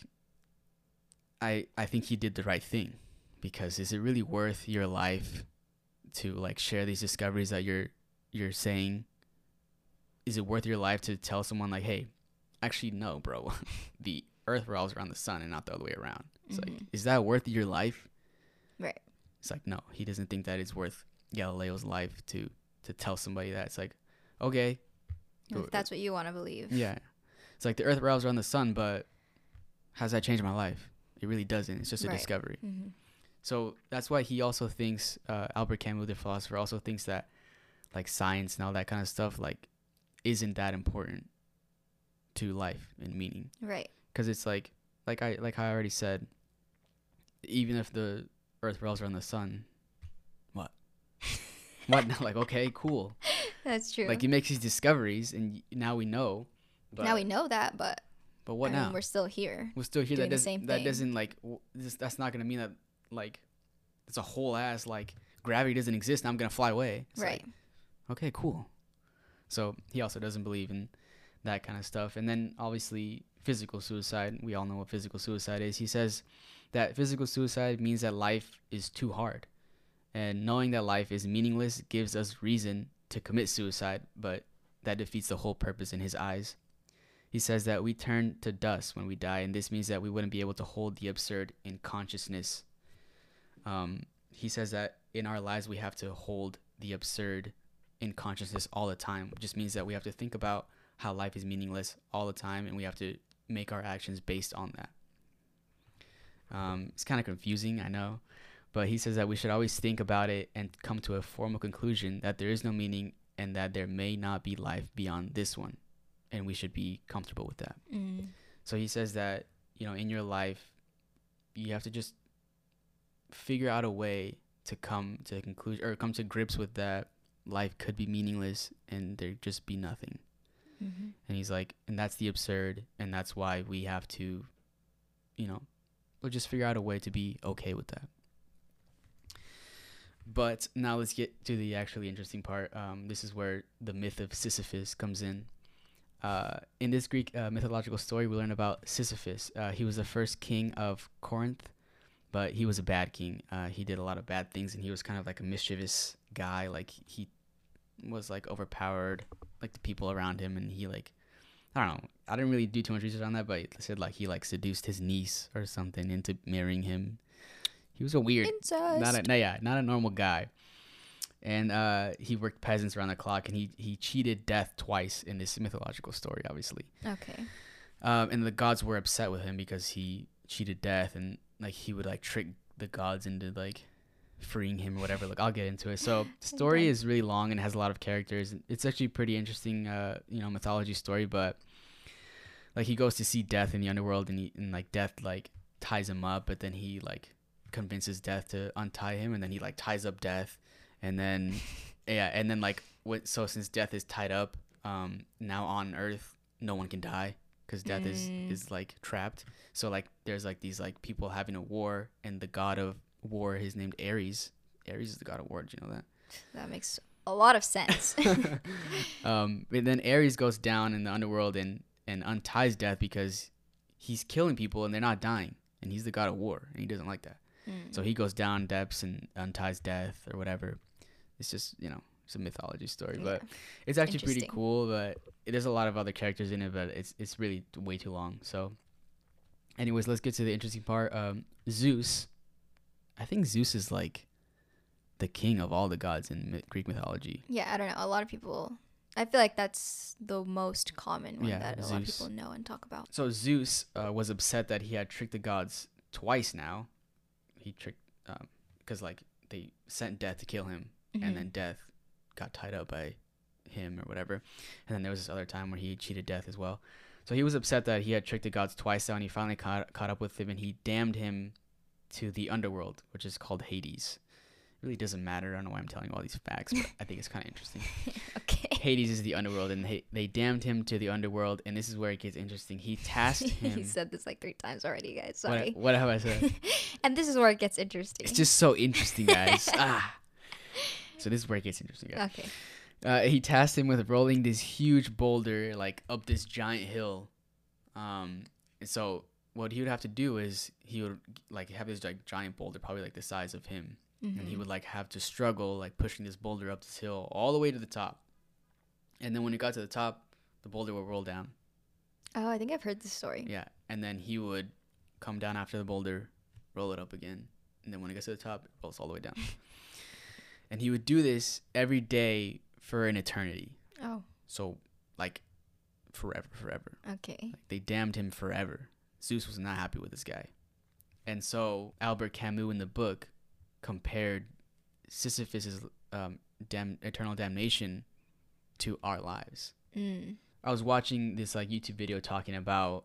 I think he did the right thing, because is it really worth your life to like share these discoveries that you're saying? Is it worth your life to tell someone like, hey, actually no, bro, the earth revolves around the sun and not the other way around? It's like, is that worth your life? Right. It's like, no, he doesn't think that it's worth Galileo's life to tell somebody that. It's like, okay, if that's what you want to believe. Yeah. It's like the earth revolves around the sun, but how's that change my life? It really doesn't. It's just a discovery. So that's why he also thinks, Albert Camus, the philosopher, also thinks that like science and all that kind of stuff like isn't that important to life and meaning. Right. Because it's like I already said, even if the earth revolves around the sun, what? What? Like, okay, cool. That's true. Like, he makes these discoveries, and now we know. Now we know that, but what now? We're still here. We're still here. Doing the same thing. That doesn't like. That's not gonna mean that like it's a whole ass like gravity doesn't exist and I'm gonna fly away. It's right. Like, okay, cool. So he also doesn't believe in that kind of stuff. And then obviously physical suicide. We all know what physical suicide is. He says that physical suicide means that life is too hard. And knowing that life is meaningless gives us reason to commit suicide, but that defeats the whole purpose in his eyes. He says that we turn to dust when we die, and this means that we wouldn't be able to hold the absurd in consciousness. He says that in our lives we have to hold the absurd in consciousness all the time, which just means that we have to think about how life is meaningless all the time, and we have to make our actions based on that. It's kind of confusing, I know, but he says that we should always think about it and come to a formal conclusion that there is no meaning and that there may not be life beyond this one, and we should be comfortable with that. So he says that, in your life, you have to just figure out a way to come to a conclusion or come to grips with that life could be meaningless and there just be nothing. And he's like, and that's the absurd, and that's why we have to, we'll just figure out a way to be okay with that. But now let's get to the actually interesting part. This is where the myth of Sisyphus comes in. In this Greek mythological story, we learn about Sisyphus. He was the first king of Corinth, but he was a bad king. He did a lot of bad things, and he was kind of like a mischievous guy. Like, he was like overpowered, like the people around him, and he like, I don't know. I didn't really do too much research on that, but it said like he like seduced his niece or something into marrying him. He was a weird, not a normal guy. and he worked peasants around the clock, and he cheated death twice in this mythological story, obviously. Okay. And the gods were upset with him because he cheated death, and like he would like trick the gods into like freeing him or whatever. Like I'll get into it. So the story Okay. is really long and has a lot of characters. It's actually pretty interesting, mythology story. But like he goes to see death in the underworld, and like death like ties him up, but then he like convinces death to untie him, and then he like ties up death, and then yeah, and then like so since death is tied up, now on Earth no one can die because death is like trapped. So like there's like these like people having a war, and the god of war is named Ares. Ares is the god of war. Did you know that? That makes a lot of sense. But then Ares goes down in the underworld and unties death because he's killing people and they're not dying, and he's the god of war and he doesn't like that. So he goes down depths and unties death or whatever. It's just it's a mythology story, but it's actually pretty cool. But there's a lot of other characters in it, but it's really way too long. So anyways, let's get to the interesting part. Zeus. I think Zeus is like the king of all the gods in Greek mythology. Yeah, I don't know. A lot of people, I feel like that's the most common one that a lot of people know and talk about. So Zeus was upset that he had tricked the gods twice now. He tricked, because like they sent death to kill him, and then death got tied up by him or whatever. And then there was this other time where he cheated death as well. So he was upset that he had tricked the gods twice now, and he finally caught up with him, and he damned him to the underworld, which is called Hades. It really doesn't matter. I don't know why I'm telling you all these facts, but I think it's kind of interesting. Okay. Hades is the underworld, and they damned him to the underworld, and this is where it gets interesting. He tasked him. You said this like 3 times already, guys. Sorry. What have I said? And this is where it gets interesting. It's just so interesting, guys. So this is where it gets interesting, guys. Okay. He tasked him with rolling this huge boulder like up this giant hill. And so what he would have to do is he would like have this like giant boulder, probably like the size of him, and he would like have to struggle like pushing this boulder up this hill all the way to the top. And then when he got to the top, the boulder would roll down. Oh, I think I've heard this story. Yeah, and then he would come down after the boulder, roll it up again, and then when it gets to the top, it rolls all the way down. And he would do this every day for an eternity. Oh. So like forever. Okay. Like, they damned him forever. Zeus was not happy with this guy. And so Albert Camus in the book compared Sisyphus's eternal damnation to our lives. I was watching this like YouTube video talking about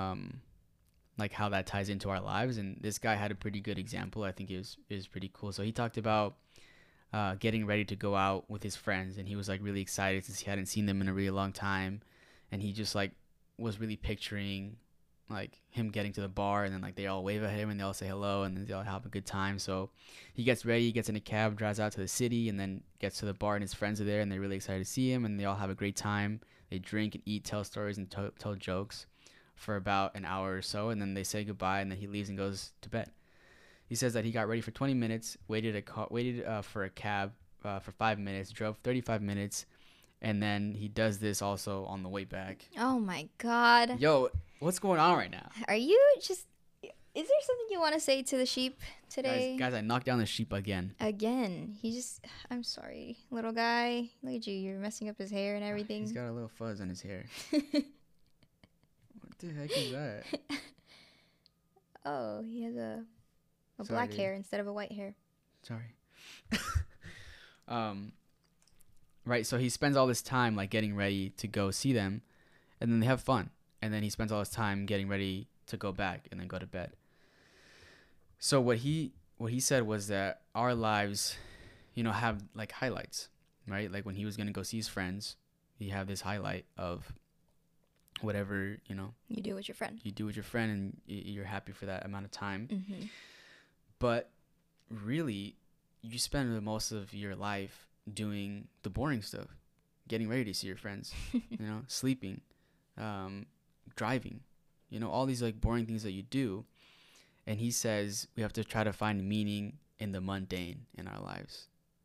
like how that ties into our lives, and this guy had a pretty good example. I think it was pretty cool. So he talked about getting ready to go out with his friends, and he was like really excited since he hadn't seen them in a really long time, and he just like was really picturing like him getting to the bar, and then like they all wave at him and they all say hello, and then they all have a good time. So he gets ready, he gets in a cab, drives out to the city, and then gets to the bar, and his friends are there, and they're really excited to see him, and they all have a great time. They drink and eat, tell stories, and tell jokes for about an hour or so, and then they say goodbye, and then he leaves and goes to bed. He says that he got ready for 20 minutes, waited for a cab for 5 minutes, drove 35 minutes, and then he does this also on the way back. Oh my God. Yo, what's going on right now? Are you just... Is there something you want to say to the sheep today? Guys, I knocked down the sheep again. Again. He just... I'm sorry, little guy. Look at you. You're messing up his hair and everything. He's got a little fuzz on his hair. What the heck is that? Oh, he has a black hair instead of a white hair. Sorry. Right, so he spends all this time like getting ready to go see them, and then they have fun, and then he spends all his time getting ready to go back and then go to bed. So what he said was that our lives, have like highlights, right? Like when he was gonna go see his friends, he had this highlight of whatever you do with your friend. You do with your friend, and you're happy for that amount of time. Mm-hmm. But really, you spend most of your life doing the boring stuff, getting ready to see your friends, sleeping, driving, all these like boring things that you do. And he says we have to try to find meaning in the mundane in our lives.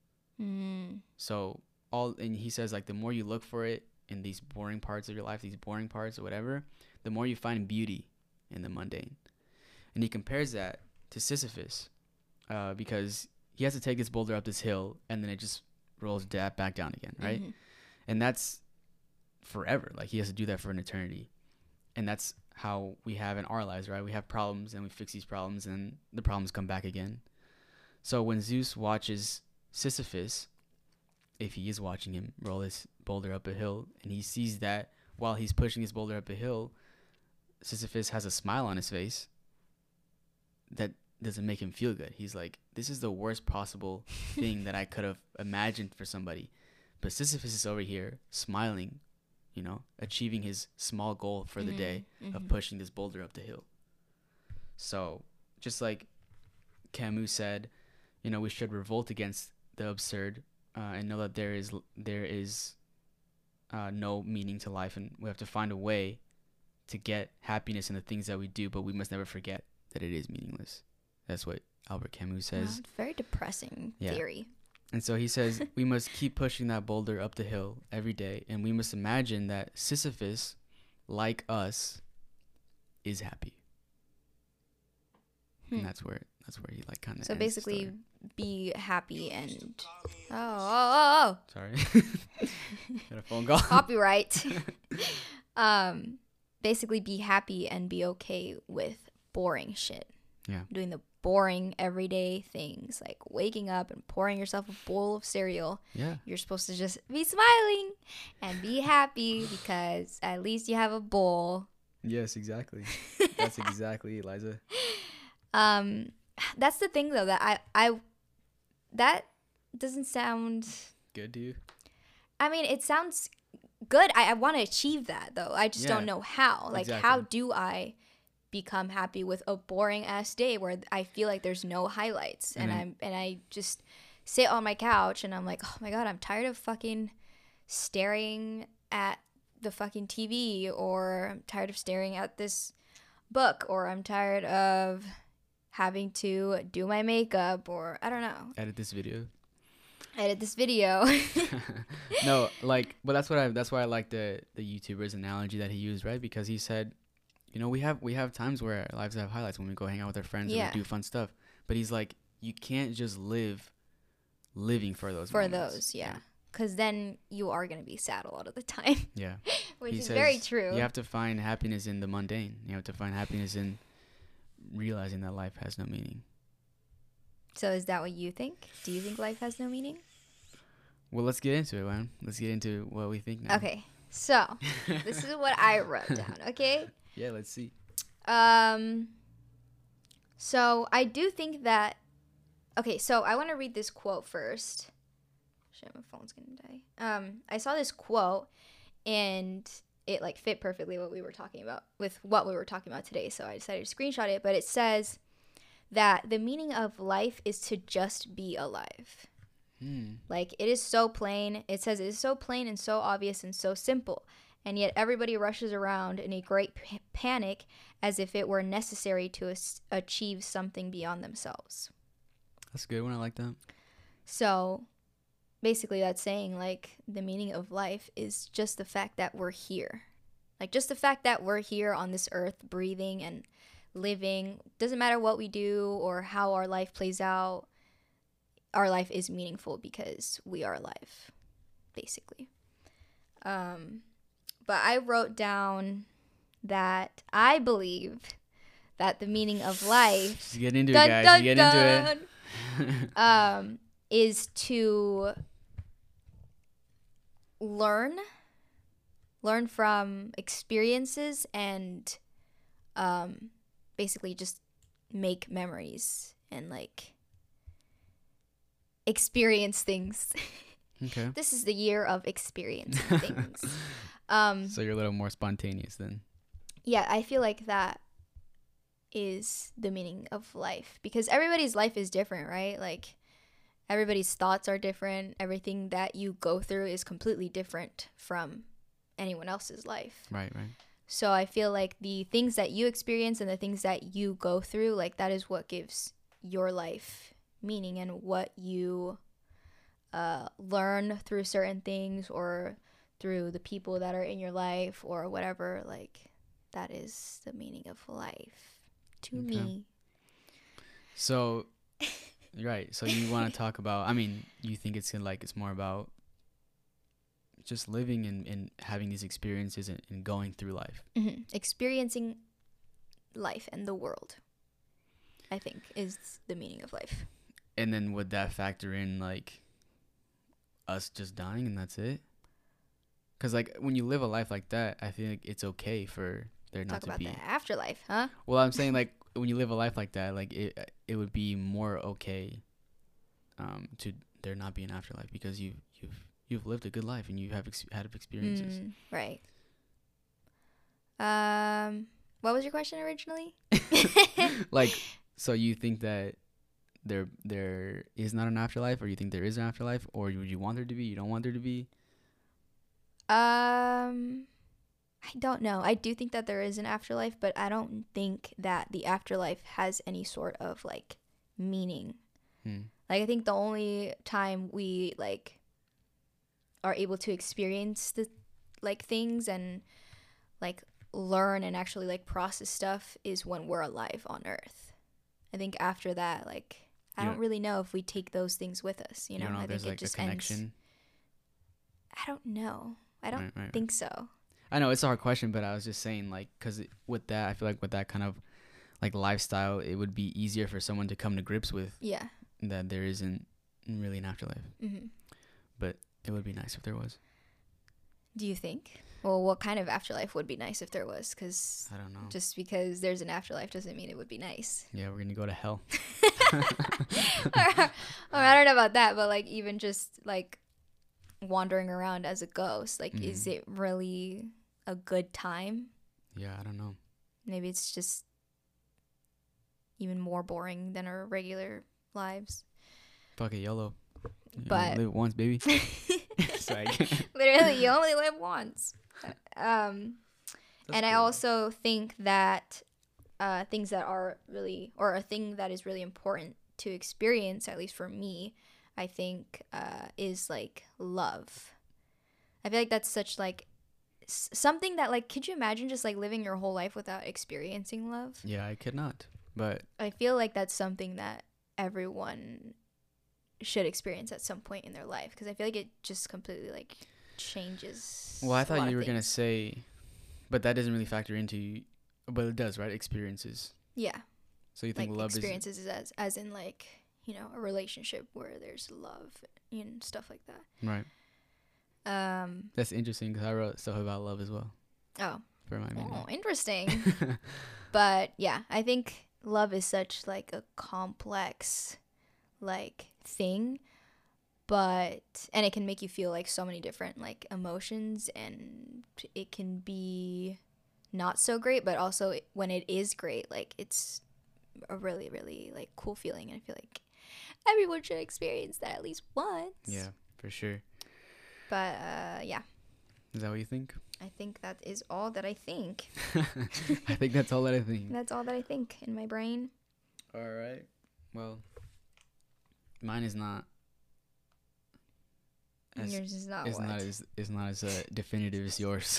So and he says like the more you look for it in these boring parts of your life, these boring parts or whatever, the more you find beauty in the mundane. And he compares that to Sisyphus, because he has to take this boulder up this hill, and then it just rolls that back down again, right? Mhm. And that's forever. Like he has to do that for an eternity. And that's how we have in our lives, right? We have problems and we fix these problems and the problems come back again. So when Zeus watches Sisyphus, if he is watching him roll his boulder up a hill, and he sees that while he's pushing his boulder up a hill, Sisyphus has a smile on his face, that doesn't make him feel good. He's like, this is the worst possible thing that I could have imagined for somebody. But Sisyphus is over here smiling, you know, achieving his small goal for the day of pushing this boulder up the hill. So just like Camus said, you know, we should revolt against the absurd and know that there is no meaning to life, and we have to find a way to get happiness in the things that we do, but we must never forget that it is meaningless. That's what Albert Camus says. Very depressing theory. And so he says we must keep pushing that boulder up the hill every day, and we must imagine that Sisyphus, like us, is happy. And that's where he like kind of. So basically, be happy and oh. Sorry, got a phone call. Copyright. Basically, be happy and be okay with boring shit. Yeah. Doing the boring everyday things like waking up and pouring yourself a bowl of cereal. Yeah. You're supposed to just be smiling and be happy because at least you have a bowl. Yes, exactly. That's exactly, Eliza. That's the thing though, that I that doesn't sound good to you. I mean, it sounds good. I want to achieve that though. I just don't know how. Like, how do I become happy with a boring ass day where I feel like there's no highlights and I just sit on my couch and I'm like, oh my god, I'm tired of fucking staring at the fucking TV, or I'm tired of staring at this book, or I'm tired of having to do my makeup, or I don't know. Edit this video. No, like, but that's why I like the YouTuber's analogy that he used, right? Because he said, you know, we have times where our lives have highlights when we go hang out with our friends and we do fun stuff. But he's like, you can't just living for those moments. Yeah. Because then you are going to be sad a lot of the time. Yeah. Which is very true. You have to find happiness in the mundane. You have to find happiness in realizing that life has no meaning. So is that what you think? Do you think life has no meaning? Well, let's get into it, man. Let's get into what we think now. Okay. So, this is what I wrote down, okay? Yeah, let's see. So I do think that, okay, so I want to read this quote first. Shit, my phone's gonna die. I saw this quote and it like fit perfectly what we were talking about today. So I decided to screenshot it, but it says that the meaning of life is to just be alive. Like, it is so plain. It says it is so plain and so obvious and so simple. And yet everybody rushes around in a great panic as if it were necessary to achieve something beyond themselves. That's a good one. I like that. So basically that's saying, like, the meaning of life is just the fact that we're here. Like, just the fact that we're here on this earth, breathing and living. Doesn't matter what we do or how our life plays out. Our life is meaningful because we are alive, basically. But I wrote down that I believe that the meaning of life... Just get into it, guys. Get into it. Is to learn from experiences and basically just make memories and, like, experience things. Okay. This is the year of experiencing things. So you're a little more spontaneous then. Yeah, I feel like that is the meaning of life because everybody's life is different, right? Like, everybody's thoughts are different. Everything that you go through is completely different from anyone else's life. Right. So I feel like the things that you experience and the things that you go through, like, that is what gives your life meaning, and what you learn through certain things or through the people that are in your life or whatever, like, that is the meaning of life to me. So right. So you want to talk about? I mean, you think it's more about just living and having these experiences and going through life. Experiencing life and the world, I think, is the meaning of life. And then would that factor in like us just dying and that's it? Because like when you live a life like that, I think it's okay for there not Talk to about be. the afterlife, huh? Well, I'm saying like when you live a life like that, like it would be more okay, to there not be an afterlife because you've lived a good life and you have had experiences. Right. What was your question originally? Like, so you think that there is not an afterlife, or you think there is an afterlife, or would you want there to be? You don't want there to be? I don't know. I do think that there is an afterlife, but I don't think that the afterlife has any sort of like meaning. Like I think the only time we like are able to experience the like things and like learn and actually like process stuff is when we're alive on Earth. I think after that, like I don't really know if we take those things with us. You know, I there's think like it just a connection. ends. I don't know. I don't think so. I know it's a hard question, but I was just saying, like, because with that, I feel like with that kind of like lifestyle, it would be easier for someone to come to grips with. Yeah. That there isn't really an afterlife. But it would be nice if there was. Do you think? Well, what kind of afterlife would be nice if there was? Because I don't know. Just because there's an afterlife doesn't mean it would be nice. Yeah, we're gonna go to hell. I don't know about that, but like even just like wandering around as a ghost, like is it really a good time? Yeah, I don't know. Maybe it's just even more boring than our regular lives. Fuck it, YOLO. But live it once, baby. Literally, you only live once. And I also think that things that are really, or a thing that is really important to experience, at least for me, I think is like love. I feel like that's such like something that like, could you imagine just like living your whole life without experiencing love? Yeah, I could not. But I feel like that's something that everyone should experience at some point in their life, because I feel like it just completely like changes. Well, I thought you were gonna say, but that doesn't really factor into, but it does, right? Experiences. Yeah. So you think like love experiences is as in like, you know, a relationship where there's love and stuff like that. Right. That's interesting because I wrote stuff about love as well. Oh. For my meaning. Oh, interesting. But yeah, I think love is such like a complex like thing, but and it can make you feel like so many different like emotions, and it can be not so great, but also when it is great, like it's a really really like cool feeling, and I feel like everyone should experience that at least once. Yeah, for sure. But yeah, is that what you think? I think that is all that I think. I think that's all that I think. That's all that I think in my brain. All right. Well, mine is not. Yours is not. Is not as definitive as yours.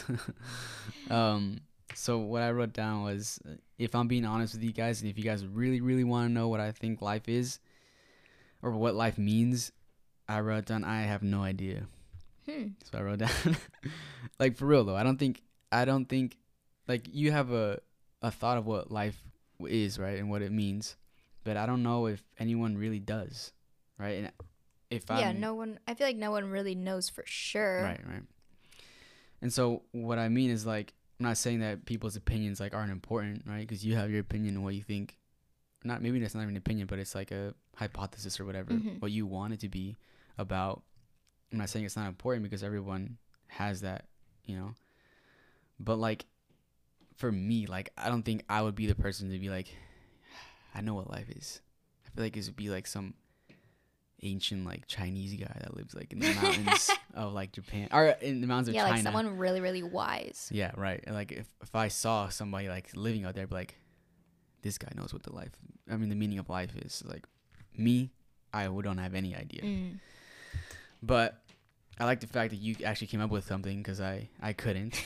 So what I wrote down was, if I'm being honest with you guys, and if you guys really, really want to know what I think life is, or what life means, I wrote down, I have no idea. So I wrote down, like, for real though, I don't think, like, you have a thought of what life is, right, and what it means, but I don't know if anyone really does, right? And if I feel like no one really knows for sure. Right. And so what I mean is, like, I'm not saying that people's opinions like aren't important, right? Because you have your opinion and what you think. Maybe that's not even an opinion, but it's like a hypothesis or whatever, what you want it to be about. I'm not saying it's not important, because everyone has that, you know. But like, for me, like, I don't think I would be the person to be like, I know what life is. I feel like it would be like some ancient like Chinese guy that lives like in the mountains of like Japan, or in the mountains of China. Yeah, like someone really, really wise. Yeah, right. And like if I saw somebody like living out there, I'd be like, this guy knows what the meaning of life is. Like me, I don't have any idea. But I like the fact that you actually came up with something, because I couldn't.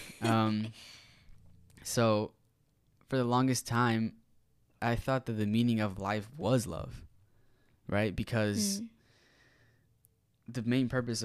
So for the longest time, I thought that the meaning of life was love, right? Because Mm. the main purpose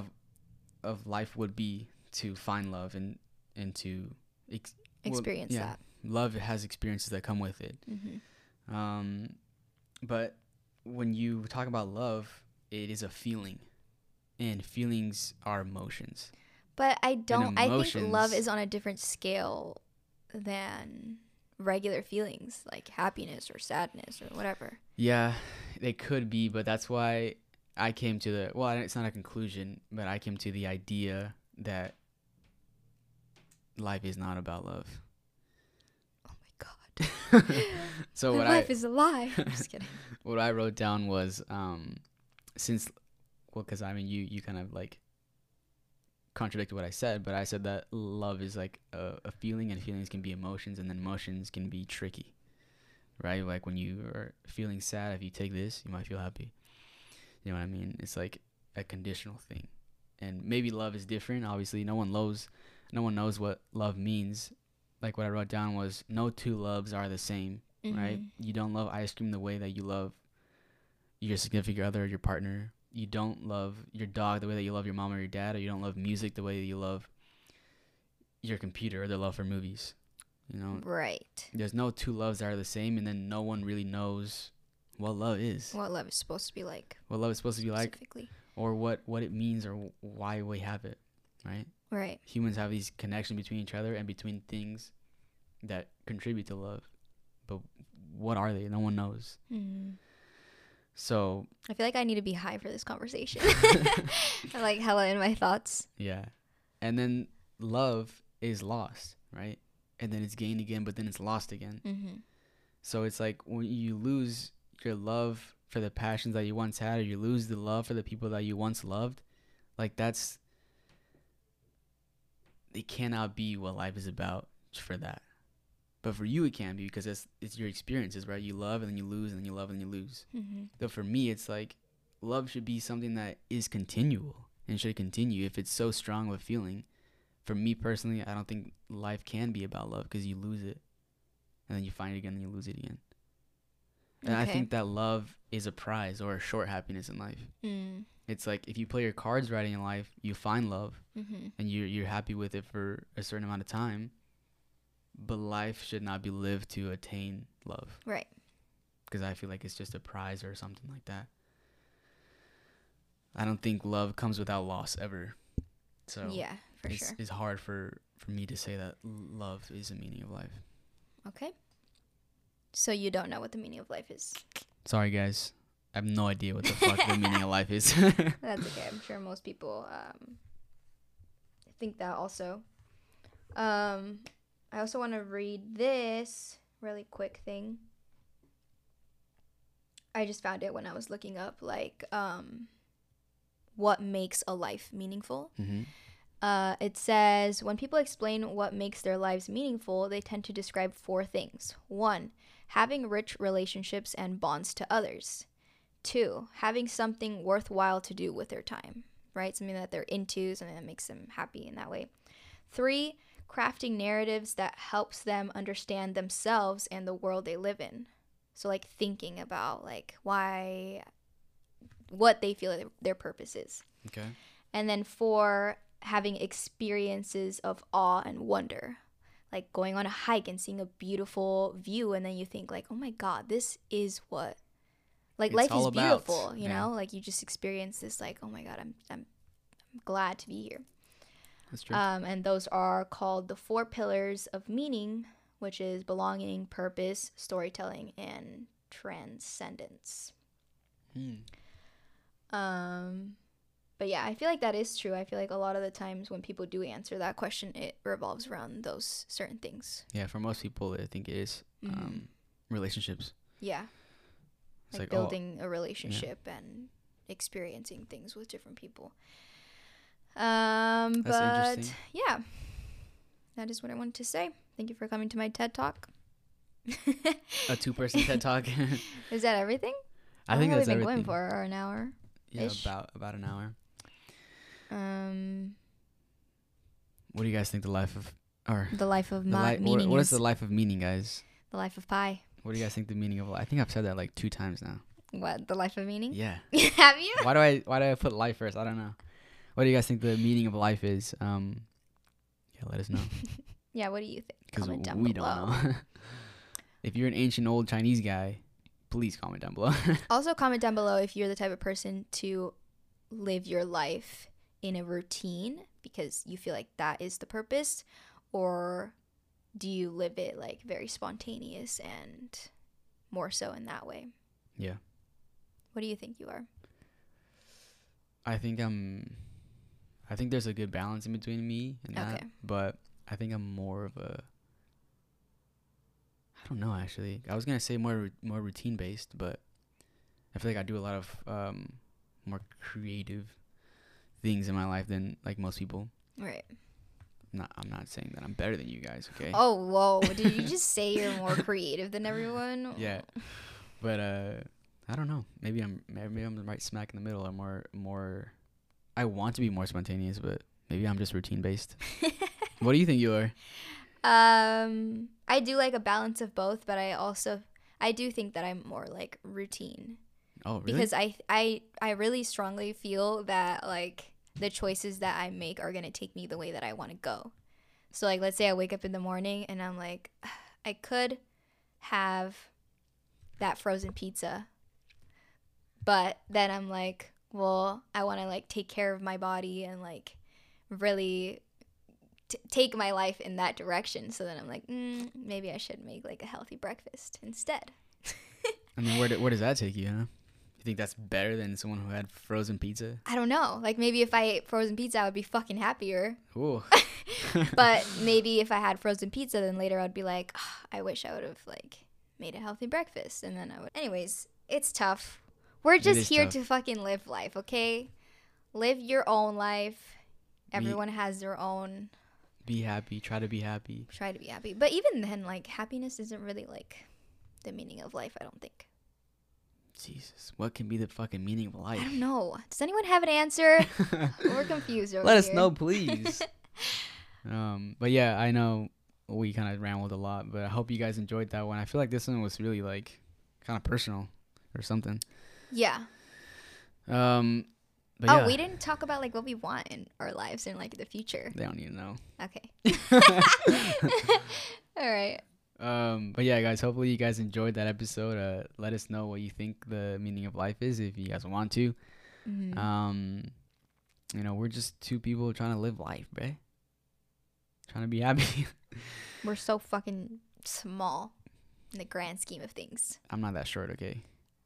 of life would be to find love and to Experience yeah, that. love has experiences that come with it. Mm-hmm. But when you talk about love, it is a feeling, and feelings are emotions. But I think love emotions- is on a different scale than regular feelings like happiness or sadness or whatever. Yeah, they could be, but that's why I came to the, well, it's not a conclusion, but I came to the idea that life is not about love. Oh my god. So My what life is a lie. I'm just kidding. what I wrote down was since, well, because I mean you kind of like contradicted what I said, but I said that love is like a feeling, and feelings can be emotions, and then emotions can be tricky, right? Like when you are feeling sad, if you take this, you might feel happy. You know what I mean? It's like a conditional thing, and maybe love is different. Obviously, no one knows what love means. Like what I wrote down was, no two loves are the same, right? You don't love ice cream the way that you love your significant other or your partner. You don't love your dog the way that you love your mom or your dad, or you don't love music the way that you love your computer or the love for movies. You know, Right. there's no two loves that are the same, and then no one really knows what love is. What love is supposed to be like. What love is supposed to be like, Specifically. or what it means, or why we have it, right? Right. Humans have these connections between each other and between things that contribute to love, but what are they? No one knows. Mm. So I feel like I need to be high for this conversation. I'm like hella in my thoughts. yeah, and then love is lost, right? And then it's gained again, but then it's lost again. Mm-hmm. So it's like when you lose your love for the passions that you once had, or you lose the love for the people that you once loved, like it cannot be what life is about for that. But for you, it can be, because it's your experiences, right? You love and then you lose, and then you love and you lose. Mm-hmm. But for me, it's like love should be something that is continual and should continue. If it's so strong of a feeling, for me personally, I don't think life can be about love, because you lose it and then you find it again and you lose it again. And I think that love is a prize or a short happiness in life. Mm. It's like if you play your cards right in life, you find love, Mm-hmm. and you're happy with it for a certain amount of time. But life should not be lived to attain love. Right. Because I feel like it's just a prize or something like that. I don't think love comes without loss ever. So Yeah, for sure. it's hard for me to say that love is the meaning of life. Okay. So you don't know what the meaning of life is. Sorry, guys. I have no idea what the fuck the meaning of life is. That's okay. I'm sure most people think that also. I also want to read this really quick thing. I just found it when I was looking up, like, what makes a life meaningful. Mm-hmm. It says, when people explain what makes their lives meaningful, they tend to describe 4 things. 1, having rich relationships and bonds to others. 2, having something worthwhile to do with their time, right? Something that they're into, something that makes them happy in that way. 3, crafting narratives that helps them understand themselves and the world they live in. So like thinking about like what they feel their purpose is. Okay. And then 4, having experiences of awe and wonder. Like going on a hike and seeing a beautiful view, and then you think like, oh my God, this is what, like, it's life all is about, beautiful, you yeah. know? Like you just experience this, like, oh my God, I'm glad to be here. That's true. And those are called the 4 pillars of meaning, which is belonging, purpose, storytelling, and transcendence. But yeah, I feel like that is true. I feel like a lot of the times when people do answer that question, it revolves around those certain things. Yeah, for most people, I think it is relationships. Yeah. It's Like like, oh, building a relationship and experiencing things with different people. But interesting. yeah, that is what I wanted to say. Thank you for coming to my TED Talk. A 2-person TED Talk. Is that everything? I think that's been everything. going for an hour. Yeah, ish. about an hour. What do you guys think the life of, or The life of meaning meaning what is is the life of meaning, guys? the life of pi. What do you guys think the meaning of life? I think I've said that like 2 times now. What, the life of meaning? Yeah. Have you? Why do I put life first? I don't know. What do you guys think the meaning of life is? Yeah, let us know. Yeah, what do you think? Because Comment down we below. don't know. If you're an ancient old Chinese guy, please comment down below. Also, comment down below if you're the type of person to live your life in a routine because you feel like that is the purpose, or do you live it like very spontaneous and more so in that way? Yeah. What do you think you are? I think there's a good balance in between me and that, Okay. but I think I'm more of a, I don't know actually. I was gonna say more routine based, but I feel like I do a lot of more creative things in my life than like most people. Right. I'm not saying that I'm better than you guys, okay? Oh, whoa. Did you just say you're more creative than everyone? Yeah. But I don't know. Maybe I'm right smack in the middle. Or more. I want to be more spontaneous, but maybe I'm just routine based. What do you think you are? I do like a balance of both, but I do think that I'm more like routine. Oh, really? Because I really strongly feel that like the choices that I make are gonna take me the way that I want to go. So like, let's say I wake up in the morning and I'm like, I could have that frozen pizza, but then I'm like, well, I want to like take care of my body and like really take my life in that direction. So then I'm like, maybe I should make like a healthy breakfast instead. I mean, where does that take you, huh? You think that's better than someone who had frozen pizza? I don't know. Like maybe if I ate frozen pizza, I would be fucking happier. Ooh. But maybe if I had frozen pizza, then later I'd be like, I wish I would have like made a healthy breakfast. And then I would. Anyways, it's tough. We're just here to fucking live life, okay? Live your own life. Everyone has their own. Be happy. Try to be happy. Try to be happy. But even then, like, happiness isn't really like the meaning of life, I don't think. Jesus, what can be the fucking meaning of life? I don't know. Does anyone have an answer? We're confused over Let us here. know, please. But yeah, I know we kind of rambled a lot, but I hope you guys enjoyed that one. I feel like this one was really like kind of personal or something. Yeah. But yeah, we didn't talk about like what we want in our lives and like the future. they don't need to know. Okay. All right. But yeah, guys, hopefully you guys enjoyed that episode. Let us know what you think the meaning of life is if you guys want to. Mm-hmm. You know, we're just two people trying to live life, bruh. Trying to be happy. We're so fucking small in the grand scheme of things. I'm not that short, okay?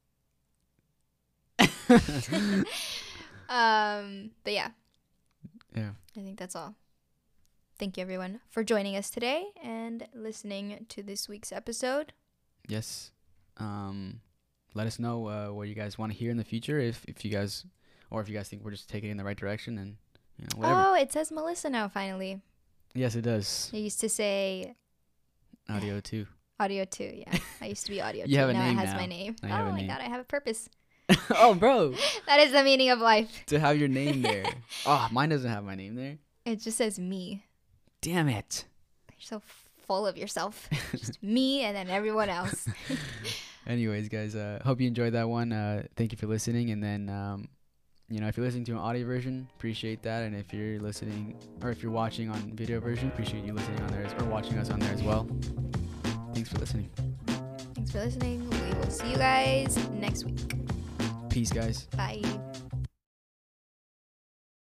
But yeah. Yeah. I think that's all. Thank you everyone for joining us today and listening to this week's episode. Yes. Let us know what you guys want to hear in the future if you guys think we're just taking it in the right direction and whatever. Oh, it says Melissa now finally. Yes, it does. It used to say Audio 2. Audio 2, yeah. I used to be Audio 2. You have a now name it has now. my name. Now you have Oh a my name. god, I have a purpose. Oh, bro. That is the meaning of life. To have your name there. Oh, mine doesn't have my name there. It just says me. Damn it. You're so full of yourself. Just me and then everyone else. Anyways, guys, hope you enjoyed that one. Thank you for listening. And then, if you're listening to an audio version, appreciate that. And if you're listening or if you're watching on video version, appreciate you listening on there or watching us on there as well. Thanks for listening. Thanks for listening. We will see you guys next week. Peace, guys. Bye.